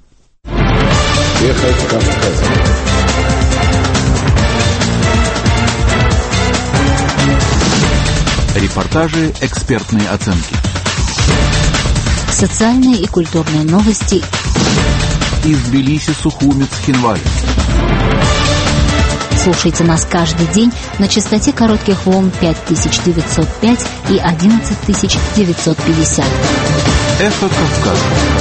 Эхо Кавказа. Репортажи, экспертные оценки. Социальные и культурные новости. Из Тбилиси, Сухуми, Цхинвали. Слушайте нас каждый день на частоте коротких волн пять тысяч девятьсот пять и одиннадцать тысяч девятьсот пятьдесят. Эхо Кавказа.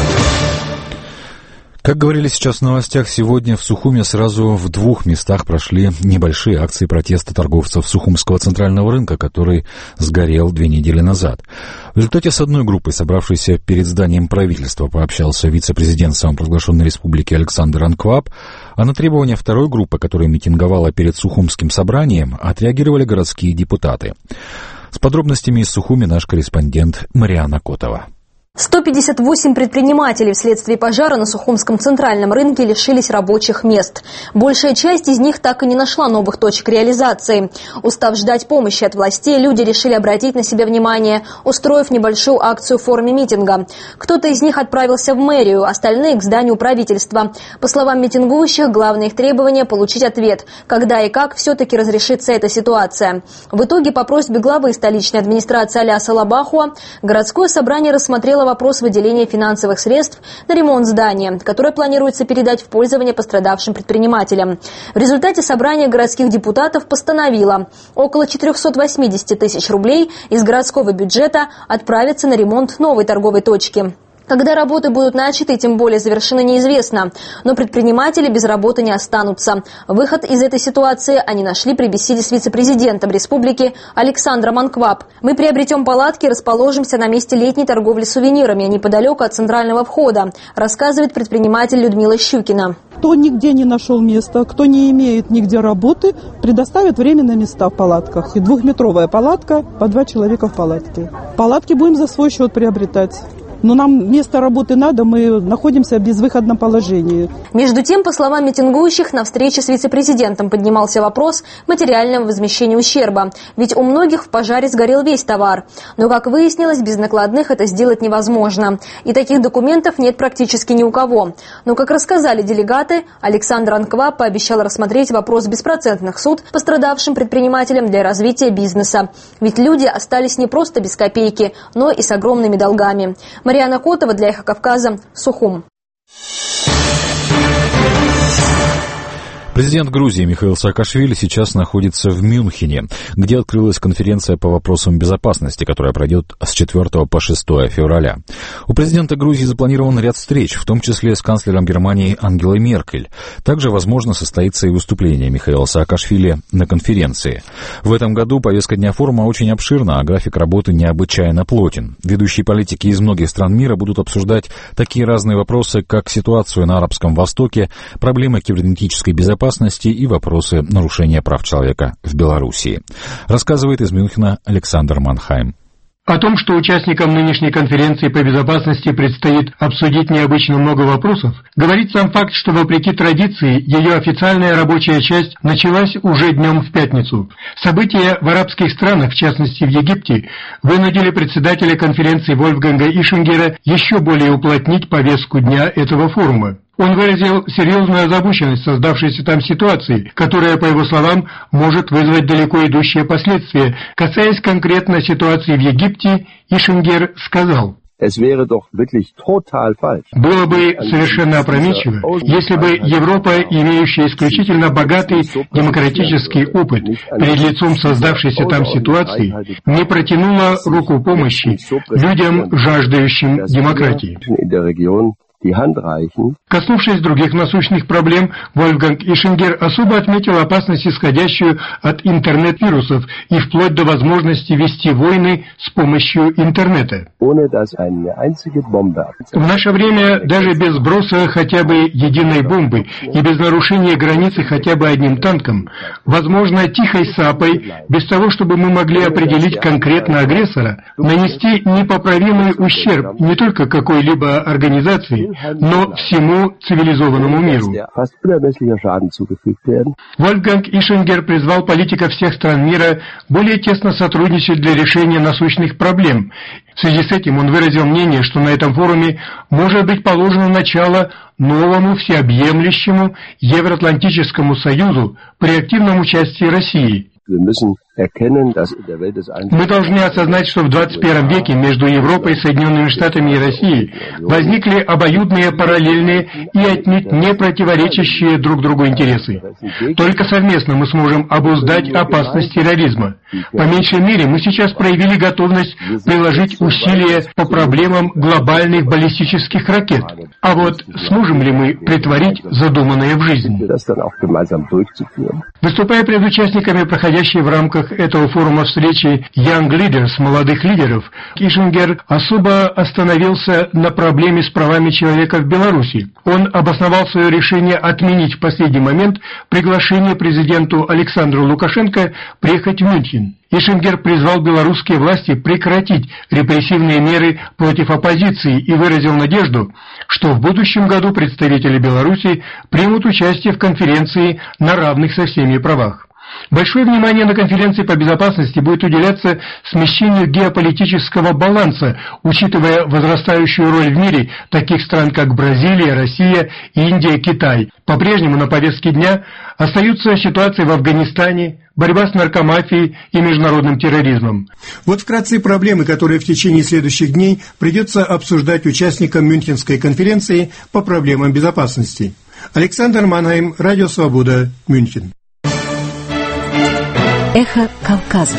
Как говорили сейчас в новостях, сегодня в Сухуме сразу в двух местах прошли небольшие акции протеста торговцев Сухумского центрального рынка, который сгорел две недели назад. В результате с одной группой, собравшейся перед зданием правительства, пообщался вице-президент самопровозглашенной республики Александр Анкваб, а на требования второй группы, которая митинговала перед Сухумским собранием, отреагировали городские депутаты. С подробностями из Сухуми наш корреспондент Мариана Котова. сто пятьдесят восемь предпринимателей вследствие пожара на Сухумском центральном рынке лишились рабочих мест. Большая часть из них так и не нашла новых точек реализации. Устав ждать помощи от властей, люди решили обратить на себя внимание, устроив небольшую акцию в форме митинга. Кто-то из них отправился в мэрию, остальные – к зданию правительства. По словам митингующих, главное их требование – получить ответ, когда и как все-таки разрешится эта ситуация. В итоге, по просьбе главы столичной администрации Аляса Лабахуа, городское собрание рассмотрело вопрос выделения финансовых средств на ремонт здания, которое планируется передать в пользование пострадавшим предпринимателям. В результате собрание городских депутатов постановило около четыреста восемьдесят тысяч рублей из городского бюджета отправиться на ремонт новой торговой точки. Когда работы будут начаты и тем более завершены, неизвестно. Но предприниматели без работы не останутся. Выход из этой ситуации они нашли при беседе с вице-президентом республики Александром Анкваб. «Мы приобретем палатки и расположимся на месте летней торговли сувенирами, неподалеку от центрального входа», рассказывает предприниматель Людмила Щукина. Кто нигде не нашел места, кто не имеет нигде работы, предоставят временные места в палатках. И двухметровая палатка, по два человека в палатке. Палатки будем за свой счет приобретать. Но нам место работы надо, мы находимся в безвыходном положении. Между тем, по словам митингующих, на встрече с вице-президентом поднимался вопрос материального возмещения ущерба. Ведь у многих в пожаре сгорел весь товар. Но, как выяснилось, без накладных это сделать невозможно. И таких документов нет практически ни у кого. Но, как рассказали делегаты, Александр Анкваб пообещал рассмотреть вопрос беспроцентных суд пострадавшим предпринимателям для развития бизнеса. Ведь люди остались не просто без копейки, но и с огромными долгами. Мариана Котова для «Эхо Кавказа», Сухум. Президент Грузии Михаил Саакашвили сейчас находится в Мюнхене, где открылась конференция по вопросам безопасности, которая пройдет с четвёртого по шестое февраля. У президента Грузии запланирован ряд встреч, в том числе с канцлером Германии Ангелой Меркель. Также, возможно, состоится и выступление Михаила Саакашвили на конференции. В этом году повестка дня форума очень обширна, а график работы необычайно плотен. Ведущие политики из многих стран мира будут обсуждать такие разные вопросы, как ситуацию на Арабском Востоке, проблемы кибернетической безопасности, и вопросы нарушения прав человека в Белоруссии. Рассказывает из Мюнхена Александр Манхайм. О том, что участникам нынешней конференции по безопасности предстоит обсудить необычно много вопросов, говорит сам факт, что вопреки традиции ее официальная рабочая часть началась уже днем в пятницу. События в арабских странах, в частности в Египте, вынудили председателя конференции Вольфганга Ишингера еще более уплотнить повестку дня этого форума. Он выразил серьезную озабоченность создавшейся там ситуации, которая, по его словам, может вызвать далеко идущие последствия. Касаясь конкретно ситуации в Египте, Ишингер сказал: «Было бы совершенно опрометчиво, если бы Европа, имеющая исключительно богатый демократический опыт перед лицом создавшейся там ситуации, не протянула руку помощи людям, жаждающим демократии». Коснувшись других насущных проблем, Вольфганг Ишингер особо отметил опасность, исходящую от интернет-вирусов и вплоть до возможности вести войны с помощью интернета. В наше время даже без сброса хотя бы единой бомбы и без нарушения границы хотя бы одним танком, возможно, тихой сапой, без того, чтобы мы могли определить конкретно агрессора, нанести непоправимый ущерб не только какой-либо организации, но всему цивилизованному миру. Вольфганг Ишингер призвал политиков всех стран мира более тесно сотрудничать для решения насущных проблем. В связи с этим он выразил мнение, что на этом форуме может быть положено начало новому всеобъемлющему Евроатлантическому союзу при активном участии России. Мы должны осознать, что в двадцать первом веке между Европой, Соединенными Штатами и Россией возникли обоюдные, параллельные и отнюдь не противоречащие друг другу интересы. Только совместно мы сможем обуздать опасность терроризма. По меньшей мере, мы сейчас проявили готовность приложить усилия по проблемам глобальных баллистических ракет. А вот сможем ли мы претворить задуманное в жизнь? Выступая перед участниками, проходящей в рамках этого форума встречи Young Leaders, молодых лидеров, Кишингер особо остановился на проблеме с правами человека в Беларуси. Он обосновал свое решение отменить в последний момент приглашение президенту Александру Лукашенко приехать в Мюнхен. Кишингер призвал белорусские власти прекратить репрессивные меры против оппозиции и выразил надежду, что в будущем году представители Беларуси примут участие в конференции на равных со всеми правах. Большое внимание на конференции по безопасности будет уделяться смещению геополитического баланса, учитывая возрастающую роль в мире таких стран, как Бразилия, Россия, Индия, Китай. По-прежнему на повестке дня остаются ситуации в Афганистане, борьба с наркомафией и международным терроризмом. Вот вкратце проблемы, которые в течение следующих дней придется обсуждать участникам Мюнхенской конференции по проблемам безопасности. Александр Маннайм, Радио Свобода, Мюнхен. Эхо Кавказа.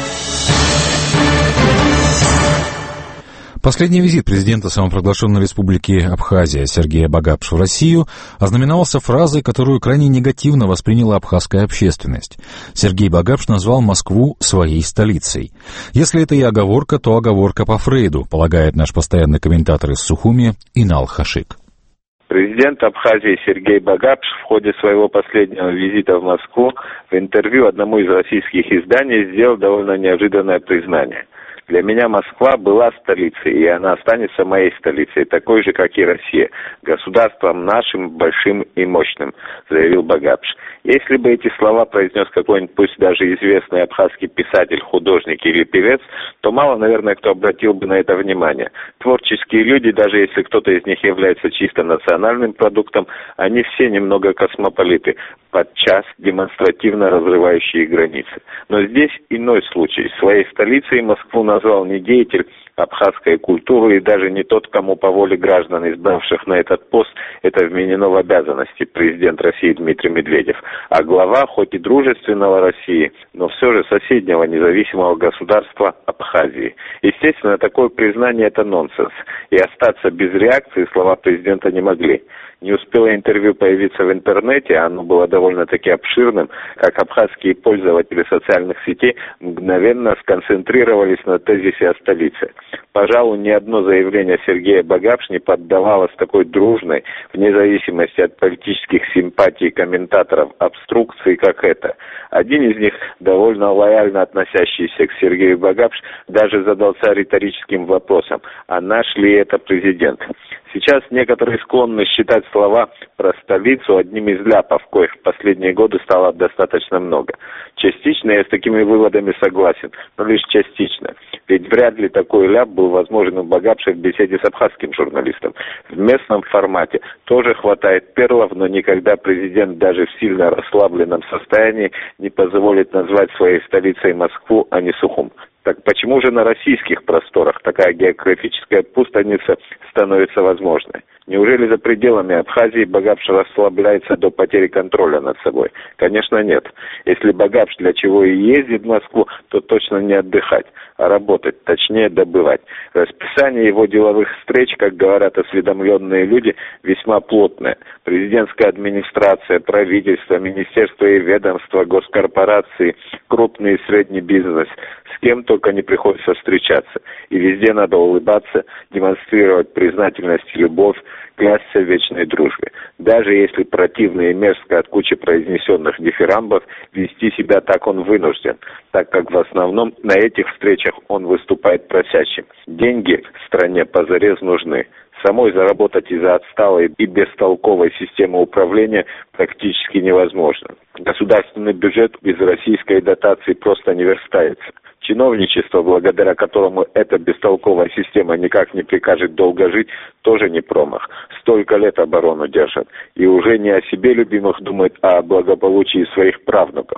Последний визит президента самопровозглашенной республики Абхазия Сергея Багапшу в Россию ознаменовался фразой, которую крайне негативно восприняла абхазская общественность. Сергей Багапш назвал Москву своей столицей. Если это и оговорка, то оговорка по Фрейду, полагает наш постоянный комментатор из Сухуми Инал Хашик. Президент Абхазии Сергей Багапш в ходе своего последнего визита в Москву в интервью одному из российских изданий сделал довольно неожиданное признание. «Для меня Москва была столицей, и она останется моей столицей, такой же, как и Россия, государством нашим, большим и мощным», заявил Багапш. Если бы эти слова произнес какой-нибудь, пусть даже известный абхазский писатель, художник или певец, то мало, наверное, кто обратил бы на это внимание. Творческие люди, даже если кто-то из них является чисто национальным продуктом, они все немного космополиты, подчас демонстративно разрывающие границы. Но здесь иной случай. Своей столицей Москву назвал не деятель абхазской культуры и даже не тот, кому по воле граждан, избравших на этот пост, это вменено в обязанности, президент России Дмитрий Медведев, а глава, хоть и дружественного России, но все же соседнего независимого государства Абхазии. Естественно, такое признание – это нонсенс, и остаться без реакции слова президента не могли. Не успело интервью появиться в интернете, оно было довольно-таки обширным, как абхазские пользователи социальных сетей мгновенно сконцентрировались на тезисе о столице. Пожалуй, ни одно заявление Сергея Багапш не поддавалось такой дружной, вне зависимости от политических симпатий комментаторов, обструкции, как это. Один из них, довольно лояльно относящийся к Сергею Багапш, даже задался риторическим вопросом, а наш ли это президент? Сейчас некоторые склонны считать слова про столицу одним из ляпов, коих в последние годы стало достаточно много. Частично я с такими выводами согласен, но лишь частично. Ведь вряд ли такой ляп был возможен у Багапша в беседе с абхазским журналистом. В местном формате тоже хватает перлов, но никогда президент даже в сильно расслабленном состоянии не позволит назвать своей столицей Москву, а не Сухум. Так почему же на российских просторах такая географическая путаница становится возможной? Неужели за пределами Абхазии Багапш расслабляется до потери контроля над собой? Конечно, нет. Если Багапш для чего и ездит в Москву, то точно не отдыхать, а работать, точнее добывать. Расписание его деловых встреч, как говорят осведомленные люди, весьма плотное. Президентская администрация, правительство, министерства и ведомства, госкорпорации, крупный и средний бизнес. С кем только не приходится встречаться. И везде надо улыбаться, демонстрировать признательность и любовь, клясться в вечной дружбе. Даже если противно и мерзко от кучи произнесенных дифирамбов, вести себя так он вынужден, так как в основном на этих встречах он выступает просящим. Деньги в стране позарез нужны. Самой заработать из-за отсталой и бестолковой системы управления практически невозможно. Государственный бюджет без российской дотации просто не верстается. Чиновничество, благодаря которому эта бестолковая система никак не прикажет долго жить, тоже не промах. Столько лет оборону держат. И уже не о себе любимых думают, а о благополучии своих правнуков.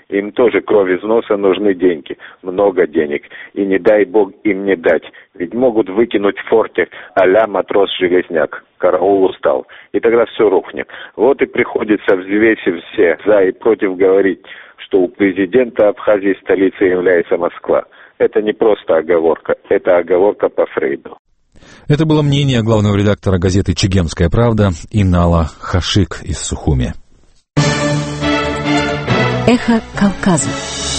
Им тоже кровь из носа нужны деньги, много денег. И не дай бог им не дать. Ведь могут выкинуть в форте а-ля матрос-железняк. Караул устал. И тогда все рухнет. Вот и приходится, взвесив все за и против, говорить, что у президента Абхазии столицей является Москва. Это не просто оговорка, это оговорка по Фрейду. Это было мнение главного редактора газеты «Чегемская правда» Инала Хашик из Сухуми. Эхо Кавказа.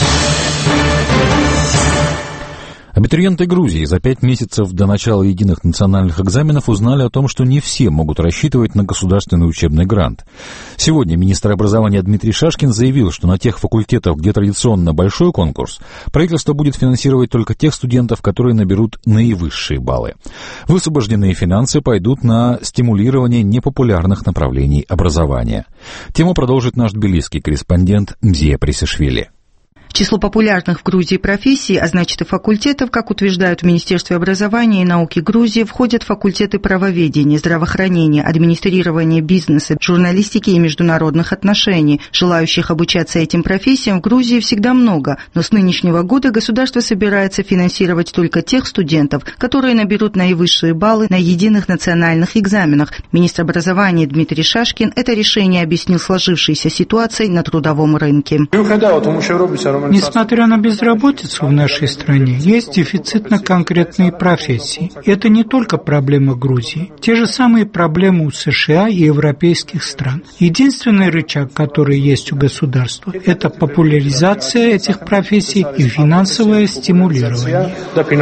Абитуриенты Грузии за пять месяцев до начала единых национальных экзаменов узнали о том, что не все могут рассчитывать на государственный учебный грант. Сегодня министр образования Дмитрий Шашкин заявил, что на тех факультетах, где традиционно большой конкурс, правительство будет финансировать только тех студентов, которые наберут наивысшие баллы. Высвобожденные финансы пойдут на стимулирование непопулярных направлений образования. Тему продолжит наш тбилисский корреспондент Мзия Присишвили. Число популярных в Грузии профессий, а значит и факультетов, как утверждают в Министерстве образования и науки Грузии, входят факультеты правоведения, здравоохранения, администрирования бизнеса, журналистики и международных отношений. Желающих обучаться этим профессиям в Грузии всегда много, но с нынешнего года государство собирается финансировать только тех студентов, которые наберут наивысшие баллы на единых национальных экзаменах. Министр образования Дмитрий Шашкин это решение объяснил сложившейся ситуацией на трудовом рынке. Несмотря на безработицу в нашей стране, есть дефицит на конкретные профессии. Это не только проблема Грузии. Те же самые проблемы у США и европейских стран. Единственный рычаг, который есть у государства, это популяризация этих профессий и финансовое стимулирование.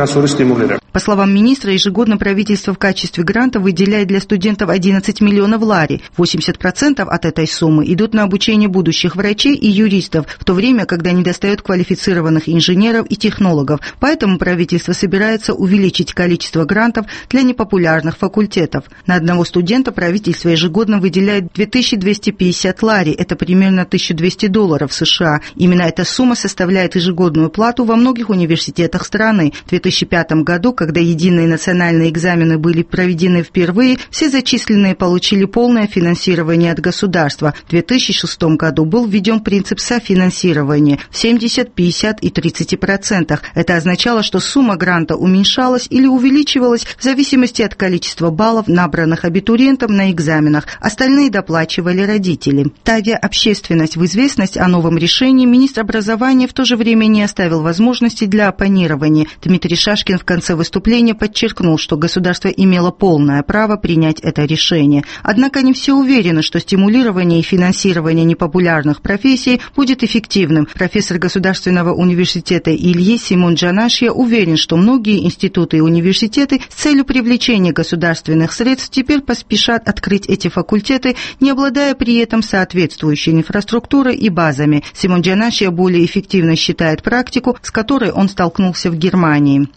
По словам министра, ежегодно правительство в качестве гранта выделяет для студентов одиннадцать миллионов лари. восемьдесят процентов от этой суммы идут на обучение будущих врачей и юристов, в то время, когда недостает квалифицированных инженеров и технологов. Поэтому правительство собирается увеличить количество грантов для непопулярных факультетов. На одного студента правительство ежегодно выделяет две тысячи двести пятьдесят лари, это примерно тысяча двести долларов США. Именно эта сумма составляет ежегодную плату во многих университетах страны. В две тысячи пятом году, когда единые национальные экзамены были проведены впервые, все зачисленные получили полное финансирование от государства. В две тысячи шестом году был введен принцип софинансирования в семьдесят, пятьдесят и тридцать процентов. Это означало, что сумма гранта уменьшалась или увеличивалась в зависимости от количества баллов, набранных абитуриентом на экзаменах. Остальные доплачивали родители. Ставя общественность в известность о новом решении, министр образования в то же время не оставил возможности для оппонирования. Дмитрий Шашкин в конце выступления подчеркнул, что государство имело полное право принять это решение. Однако не все уверены, что стимулирование и финансирование непопулярных профессий будет эффективным. Профессор Государственного университета Ильи Симон Джанашья уверен, что многие институты и университеты с целью привлечения государственных средств теперь поспешат открыть эти факультеты, не обладая при этом соответствующей инфраструктурой и базами. Симон Джанашья более эффективно считает практику, с которой он столкнулся в Германии.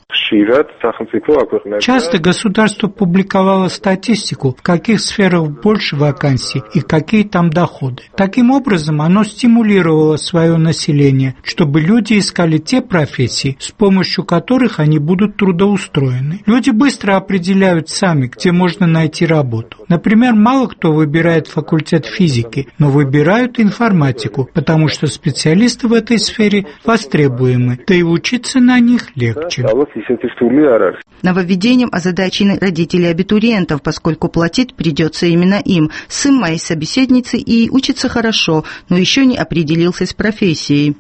Часто государство публиковало статистику, в каких сферах больше вакансий и какие там доходы. Таким образом, оно стимулировало свое население, чтобы люди искали те профессии, с помощью которых они будут трудоустроены. Люди быстро определяют сами, где можно найти работу. Например, мало кто выбирает факультет физики, но выбирают информатику, потому что специалисты в этой сфере востребуемы, да и учиться на них легче. Нововведением озадачены родители абитуриентов, поскольку платить придется именно им. Сын моей собеседницы и учится хорошо, но еще не определился с профессией.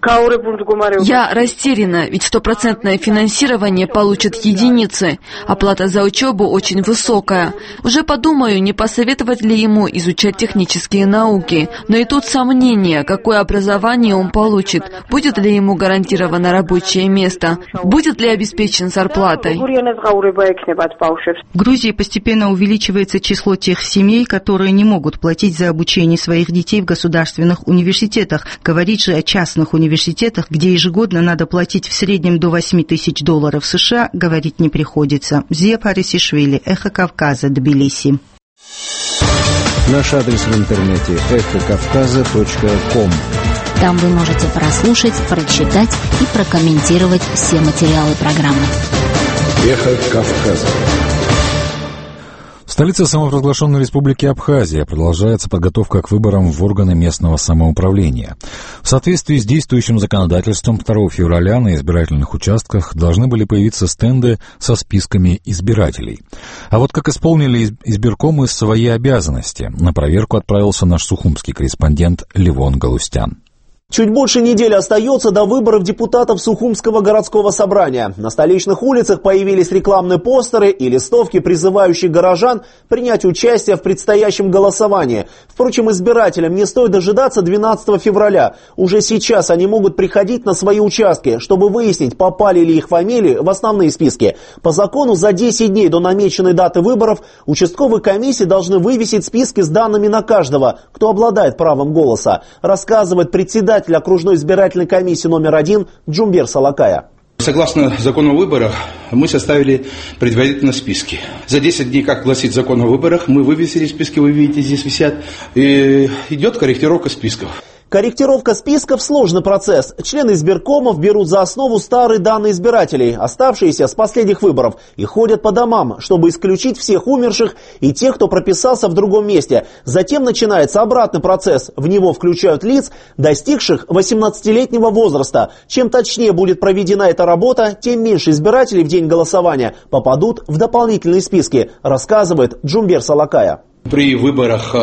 Я растеряна, ведь стопроцентное финансирование получат единицы. Оплата за учебу очень высокая. Уже подумаю, не посоветовать ли ему изучать технические науки. Но и тут сомнения, какое образование он получит. Будет ли ему гарантировано рабочее место? Будет ли обеспечен зарплатой? В Грузии постепенно увеличивается число тех семей, которые не могут платить за обучение своих детей в государственных университетах. Говорить же о частных университетах, где ежегодно надо платить в среднем до восемь тысяч долларов США, говорить не приходится. Мзия Присишвили, Эхо Кавказа, Тбилиси. Наш адрес в интернете эхо кавказа точка ком. Там вы можете прослушать, прочитать и прокомментировать все материалы программы. Эхо Кавказа. столице самопровозглашенной республики Абхазия продолжается подготовка к выборам в органы местного самоуправления. В соответствии с действующим законодательством второго февраля на избирательных участках должны были появиться стенды со списками избирателей. А вот как исполнили избиркомы свои обязанности, на проверку отправился наш сухумский корреспондент Левон Галустян. Чуть больше недели остается до выборов депутатов Сухумского городского собрания. На столичных улицах появились рекламные постеры и листовки, призывающие горожан принять участие в предстоящем голосовании. Впрочем, избирателям не стоит дожидаться двенадцатого февраля. Уже сейчас они могут приходить на свои участки, чтобы выяснить, попали ли их фамилии в основные списки. По закону за десять дней до намеченной даты выборов участковые комиссии должны вывесить списки с данными на каждого, кто обладает правом голоса, рассказывает председатель окружной избирательной комиссии номер один Джумбер Салакая. Согласно закону о выборах, мы составили предварительно списки. За десять дней, как гласит закон о выборах, мы вывесили списки, вы видите, здесь висят, и идет корректировка списков. Корректировка списков – сложный процесс. Члены избиркомов берут за основу старые данные избирателей, оставшиеся с последних выборов, и ходят по домам, чтобы исключить всех умерших и тех, кто прописался в другом месте. Затем начинается обратный процесс. В него включают лиц, достигших восемнадцатилетнего возраста. Чем точнее будет проведена эта работа, тем меньше избирателей в день голосования попадут в дополнительные списки, рассказывает Джумбер Салакая. При выборах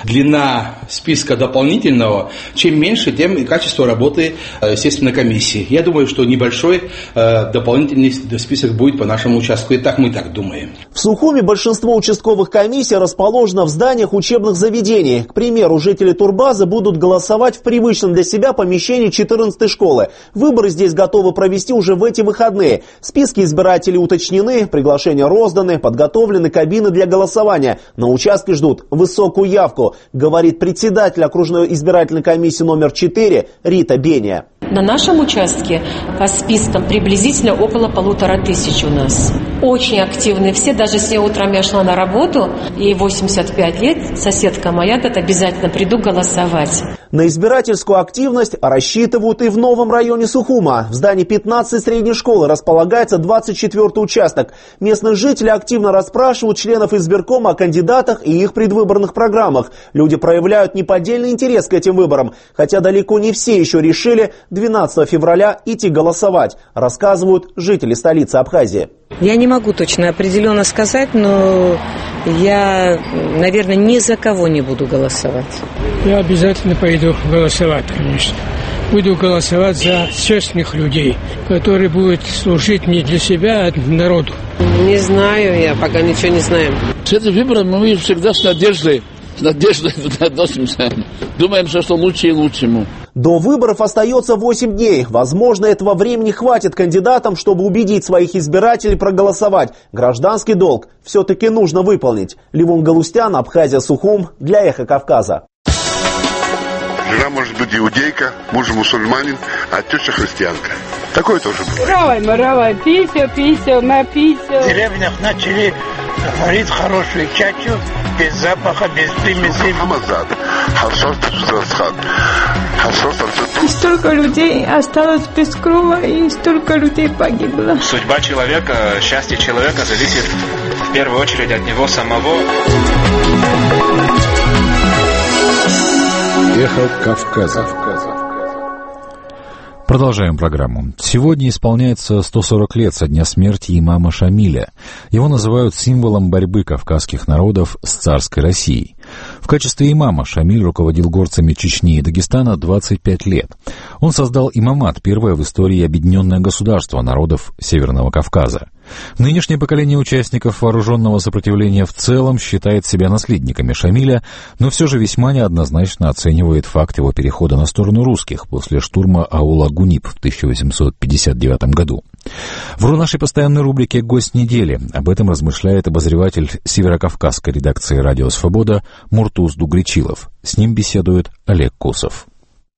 длина списка дополнительного, чем меньше, тем и качество работы, естественно, комиссии. Я думаю, что небольшой дополнительный список будет по нашему участку. И так мы так думаем. В Сухуми большинство участковых комиссий расположено в зданиях учебных заведений. К примеру, жители турбазы будут голосовать в привычном для себя помещении четырнадцатой школы. Выборы здесь готовы провести уже в эти выходные. Списки избирателей уточнены, приглашения розданы, подготовлены кабины для голосования. На участке ждут высокую явку, говорит председатель окружной избирательной комиссии номер четыре Рита Бения. На нашем участке по спискам приблизительно около полутора тысяч у нас. Очень активные все. Даже сегодня утром я шла на работу, ей восемьдесят пять лет, соседка моя говорит, обязательно приду голосовать. На избирательскую активность рассчитывают и в новом районе Сухума. В здании пятнадцатой средней школы располагается двадцать четвёртый участок. Местные жители активно расспрашивают членов избиркома о кандидатах и их предвыборных программах. Люди проявляют неподдельный интерес к этим выборам, хотя далеко не все еще решили двенадцатого февраля идти голосовать, рассказывают жители столицы Абхазии. Я не могу точно определенно сказать, но я, наверное, ни за кого не буду голосовать. Я обязательно пойду голосовать, конечно. Буду голосовать за честных людей, которые будут служить не для себя, а народу. Не знаю, я пока ничего не знаю. С этим выбором мы всегда с надеждой, с надеждой относимся. Думаем, что лучше и лучшему. До выборов остается восемь дней. Возможно, этого времени хватит кандидатам, чтобы убедить своих избирателей проголосовать. Гражданский долг все-таки нужно выполнить. Левон Галустян, Абхазия, Сухум, для Эхо Кавказа. Жена может быть иудейка, муж мусульманин, а теща христианка. Такое тоже бывает. Равай, маравай, писю, писю, на писю. В деревнях начали варить хорошую чачу, без запаха, без примесей. И столько людей осталось без крова, и столько людей погибло. Судьба человека, счастье человека зависит в первую очередь от него самого. Эхо Кавказа. Продолжаем программу. Сегодня исполняется сто сорок лет со дня смерти имама Шамиля. Его называют символом борьбы кавказских народов с царской Россией. В качестве имама Шамиль руководил горцами Чечни и Дагестана двадцать пять лет. Он создал имамат, первое в истории объединенное государство народов Северного Кавказа. Нынешнее поколение участников вооруженного сопротивления в целом считает себя наследниками Шамиля, но все же весьма неоднозначно оценивает факт его перехода на сторону русских после штурма аула Гунип в тысяча восемьсот пятьдесят девятом году. В нашей постоянной рубрике «Гость недели» об этом размышляет обозреватель северокавказской редакции «Радио Свобода» Муртуз Дугричилов. С ним беседует Олег Кусов.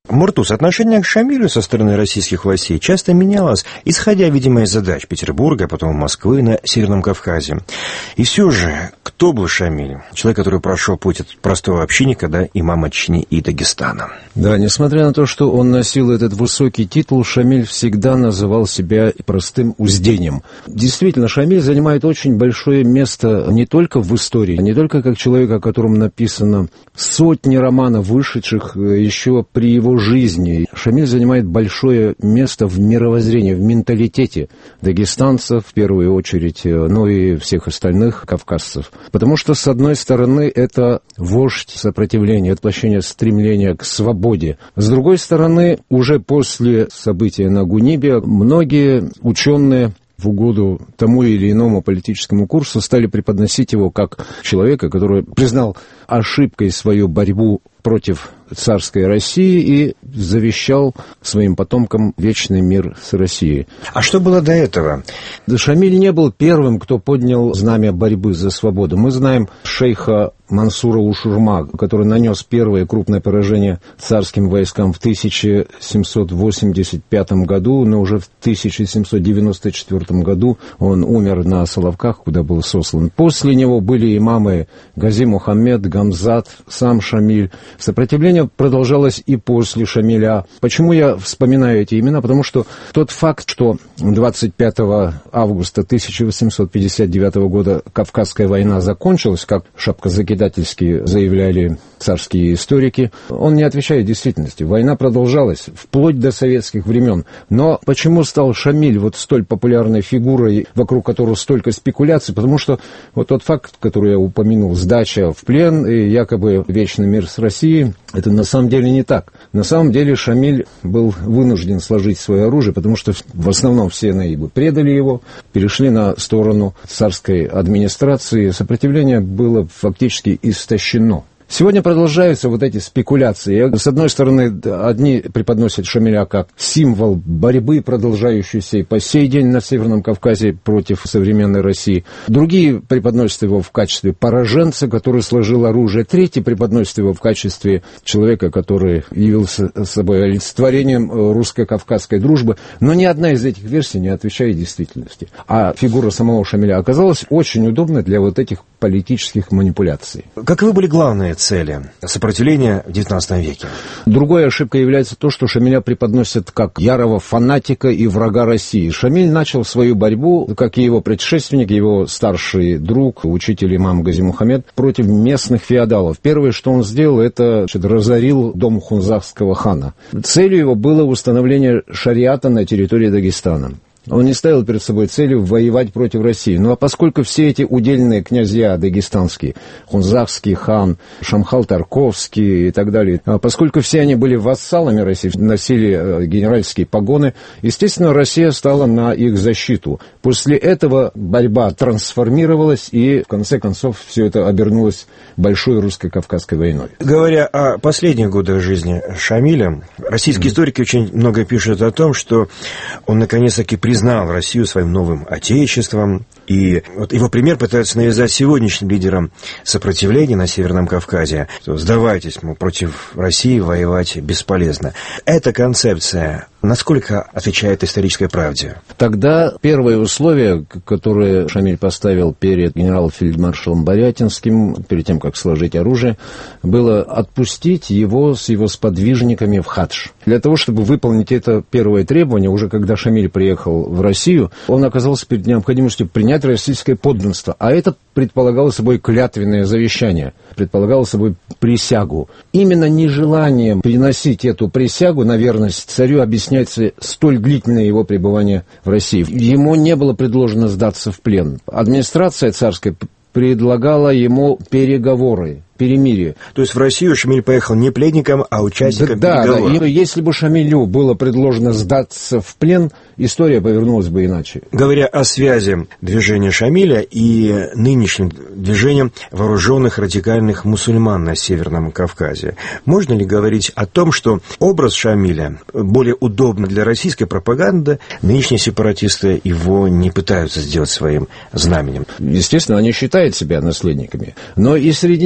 Муртуз, отношение к Шамилю со стороны российских властей часто менялось, исходя, видимо, из задач Петербурга, а потом Москвы на Северном Кавказе. И все же, кто был Шамиль? Человек, который прошел путь от простого общинника до имама Чечни и Дагестана. Да, несмотря на то, что он носил этот высокий титул, Шамиль всегда называл себя простым узденем. Действительно, Шамиль занимает очень большое место не только в истории, не только как человек, о котором написано сотни романов, вышедших еще при его жизни. Шамиль занимает большое место в мировоззрении, в менталитете дагестанцев, в первую очередь, но и всех остальных кавказцев. Потому что, с одной стороны, это вождь сопротивления, воплощение стремления к свободе. С другой стороны, уже после события на Гунибе многие ученые в угоду тому или иному политическому курсу стали преподносить его как человека, который признал ошибкой свою борьбу против царской России и завещал своим потомкам вечный мир с Россией. А что было до этого? Шамиль не был первым, кто поднял знамя борьбы за свободу. Мы знаем шейха Мансура Ушурма, который нанес первое крупное поражение царским войскам в тысяча семьсот восемьдесят пятом году, но уже в тысяча семьсот девяносто четвёртом году он умер на Соловках, куда был сослан. После него были имамы Гази Мухаммед, Гамзат, сам Шамиль. Сопротивление продолжалось и после Шамиля. Почему я вспоминаю эти имена? Потому что тот факт, что двадцать пятого августа тысяча восемьсот пятьдесят девятого года Кавказская война закончилась, как шапкозакидательски заявляли царские историки, он не отвечает действительности. Война продолжалась вплоть до советских времен. Но почему стал Шамиль вот столь популярной фигурой, вокруг которого столько спекуляций? Потому что вот тот факт, который я упомянул, сдача в плен и якобы вечный мир с Россией, это на самом деле не так. На самом деле Шамиль был вынужден сложить свое оружие, потому что в основном все наибы предали его, перешли на сторону царской администрации. Сопротивление было фактически истощено. Сегодня продолжаются вот эти спекуляции. С одной стороны, одни преподносят Шамиля как символ борьбы, продолжающейся и по сей день на Северном Кавказе против современной России. Другие преподносят его в качестве пораженца, который сложил оружие. Третьи преподносят его в качестве человека, который явился собой олицетворением русско-кавказской дружбы. Но ни одна из этих версий не отвечает действительности. А фигура самого Шамиля оказалась очень удобной для вот этих политических манипуляций. Каковы были главные цели сопротивления в девятнадцатом веке? Другой ошибкой является то, что Шамиля преподносят как ярого фанатика и врага России. Шамиль начал свою борьбу, как и его предшественник, его старший друг, учитель имам Гази Мухаммед, против местных феодалов. Первое, что он сделал, это разорил дом хунзахского хана. Целью его было установление шариата на территории Дагестана. Он не ставил перед собой целью воевать против России. Ну а поскольку все эти удельные князья дагестанские, Хунзахский хан, Шамхал Тарковский и так далее, поскольку все они были вассалами России, носили генеральские погоны, естественно, Россия стала на их защиту. После этого борьба трансформировалась, и в конце концов все это обернулось большой русско-кавказской войной. Говоря о последних годах жизни Шамиля, российские mm-hmm. историки очень много пишут о том, что он наконец-таки признал Россию своим новым отечеством. И вот его пример пытаются навязать сегодняшним лидерам сопротивления на Северном Кавказе. Сдавайтесь, мол, против России воевать бесполезно. Эта концепция насколько отвечает исторической правде? Тогда первое условие, которое Шамиль поставил перед генерал-фельдмаршалом Борятинским, перед тем, как сложить оружие, было отпустить его с его сподвижниками в хадж. Для того, чтобы выполнить это первое требование, уже когда Шамиль приехал в Россию, он оказался перед необходимостью принять российское подданство. А это предполагало собой клятвенное завещание, предполагало собой присягу. Именно нежеланием приносить эту присягу на верность царю объясняется столь длительное его пребывание в России. Ему не было предложено сдаться в плен. Администрация царская предлагала ему переговоры, перемирие. То есть в Россию Шамиль поехал не пленником, а участником да, переговоров. Да, если бы Шамилю было предложено сдаться в плен, история повернулась бы иначе. Говоря о связи движения Шамиля и нынешним движением вооруженных радикальных мусульман на Северном Кавказе, можно ли говорить о том, что образ Шамиля более удобный для российской пропаганды, нынешние сепаратисты его не пытаются сделать своим знаменем? Естественно, они считают себя наследниками, но и среди них есть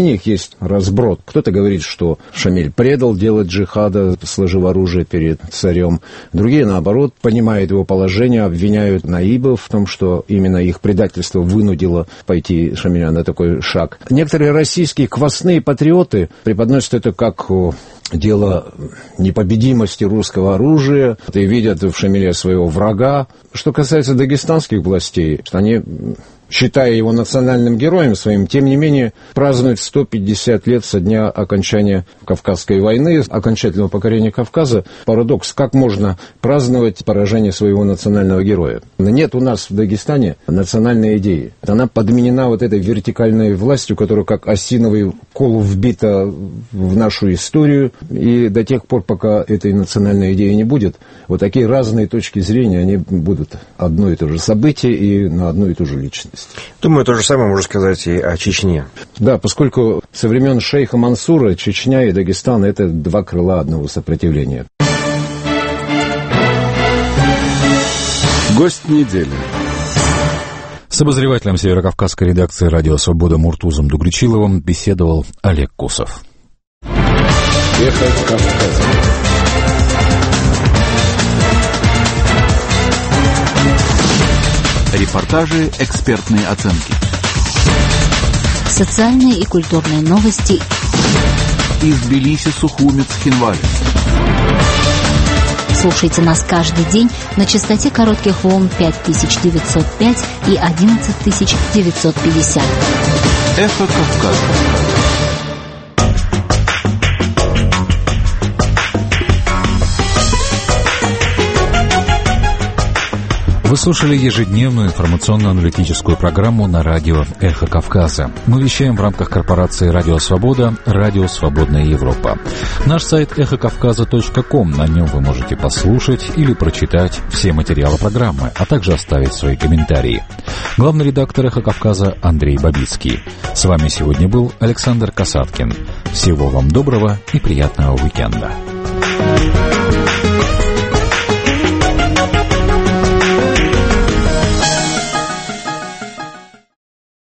есть разброд. Кто-то говорит, что Шамиль предал дело джихада, сложив оружие перед царем. Другие, наоборот, понимают его положение, обвиняют Наиба в том, что именно их предательство вынудило пойти Шамиля на такой шаг. Некоторые российские квасные патриоты преподносят это как дело непобедимости русского оружия, и видят в Шамиле своего врага. Что касается дагестанских властей, они, считая его национальным героем своим, тем не менее празднуют сто пятьдесят лет со дня окончания Кавказской войны, окончательного покорения Кавказа. Парадокс, как можно праздновать поражение своего национального героя? Нет у нас в Дагестане национальной идеи. Она подменена вот этой вертикальной властью, которая как осиновый кол вбита в нашу историю, и до тех пор, пока этой национальной идеи не будет, вот такие разные точки зрения, они будут одно и то же событие и на одну и ту же личность. Думаю, то же самое можно сказать и о Чечне. Да, поскольку со времен шейха Мансура Чечня и Дагестан – это два крыла одного сопротивления. Гость недели. С обозревателем северокавказской редакции «Радио Свобода» Муртузом Дугричиловым беседовал Олег Косов. Эхо Кавказа. Репортажи, экспертные оценки. Социальные и культурные новости. Из Тбилиси, Сухуми, Цхинвали. Слушайте нас каждый день на частоте коротких волн пять тысяч девятьсот пять и одиннадцать тысяч девятьсот пятьдесят. Эхо Кавказа. Вы слушали ежедневную информационно-аналитическую программу на радио «Эхо Кавказа». Мы вещаем в рамках корпорации «Радио Свобода», «Радио Свободная Европа». Наш сайт эхо кавказа точка ком, на нем вы можете послушать или прочитать все материалы программы, а также оставить свои комментарии. Главный редактор «Эхо Кавказа» Андрей Бабицкий. С вами сегодня был Александр Касаткин. Всего вам доброго и приятного уикенда.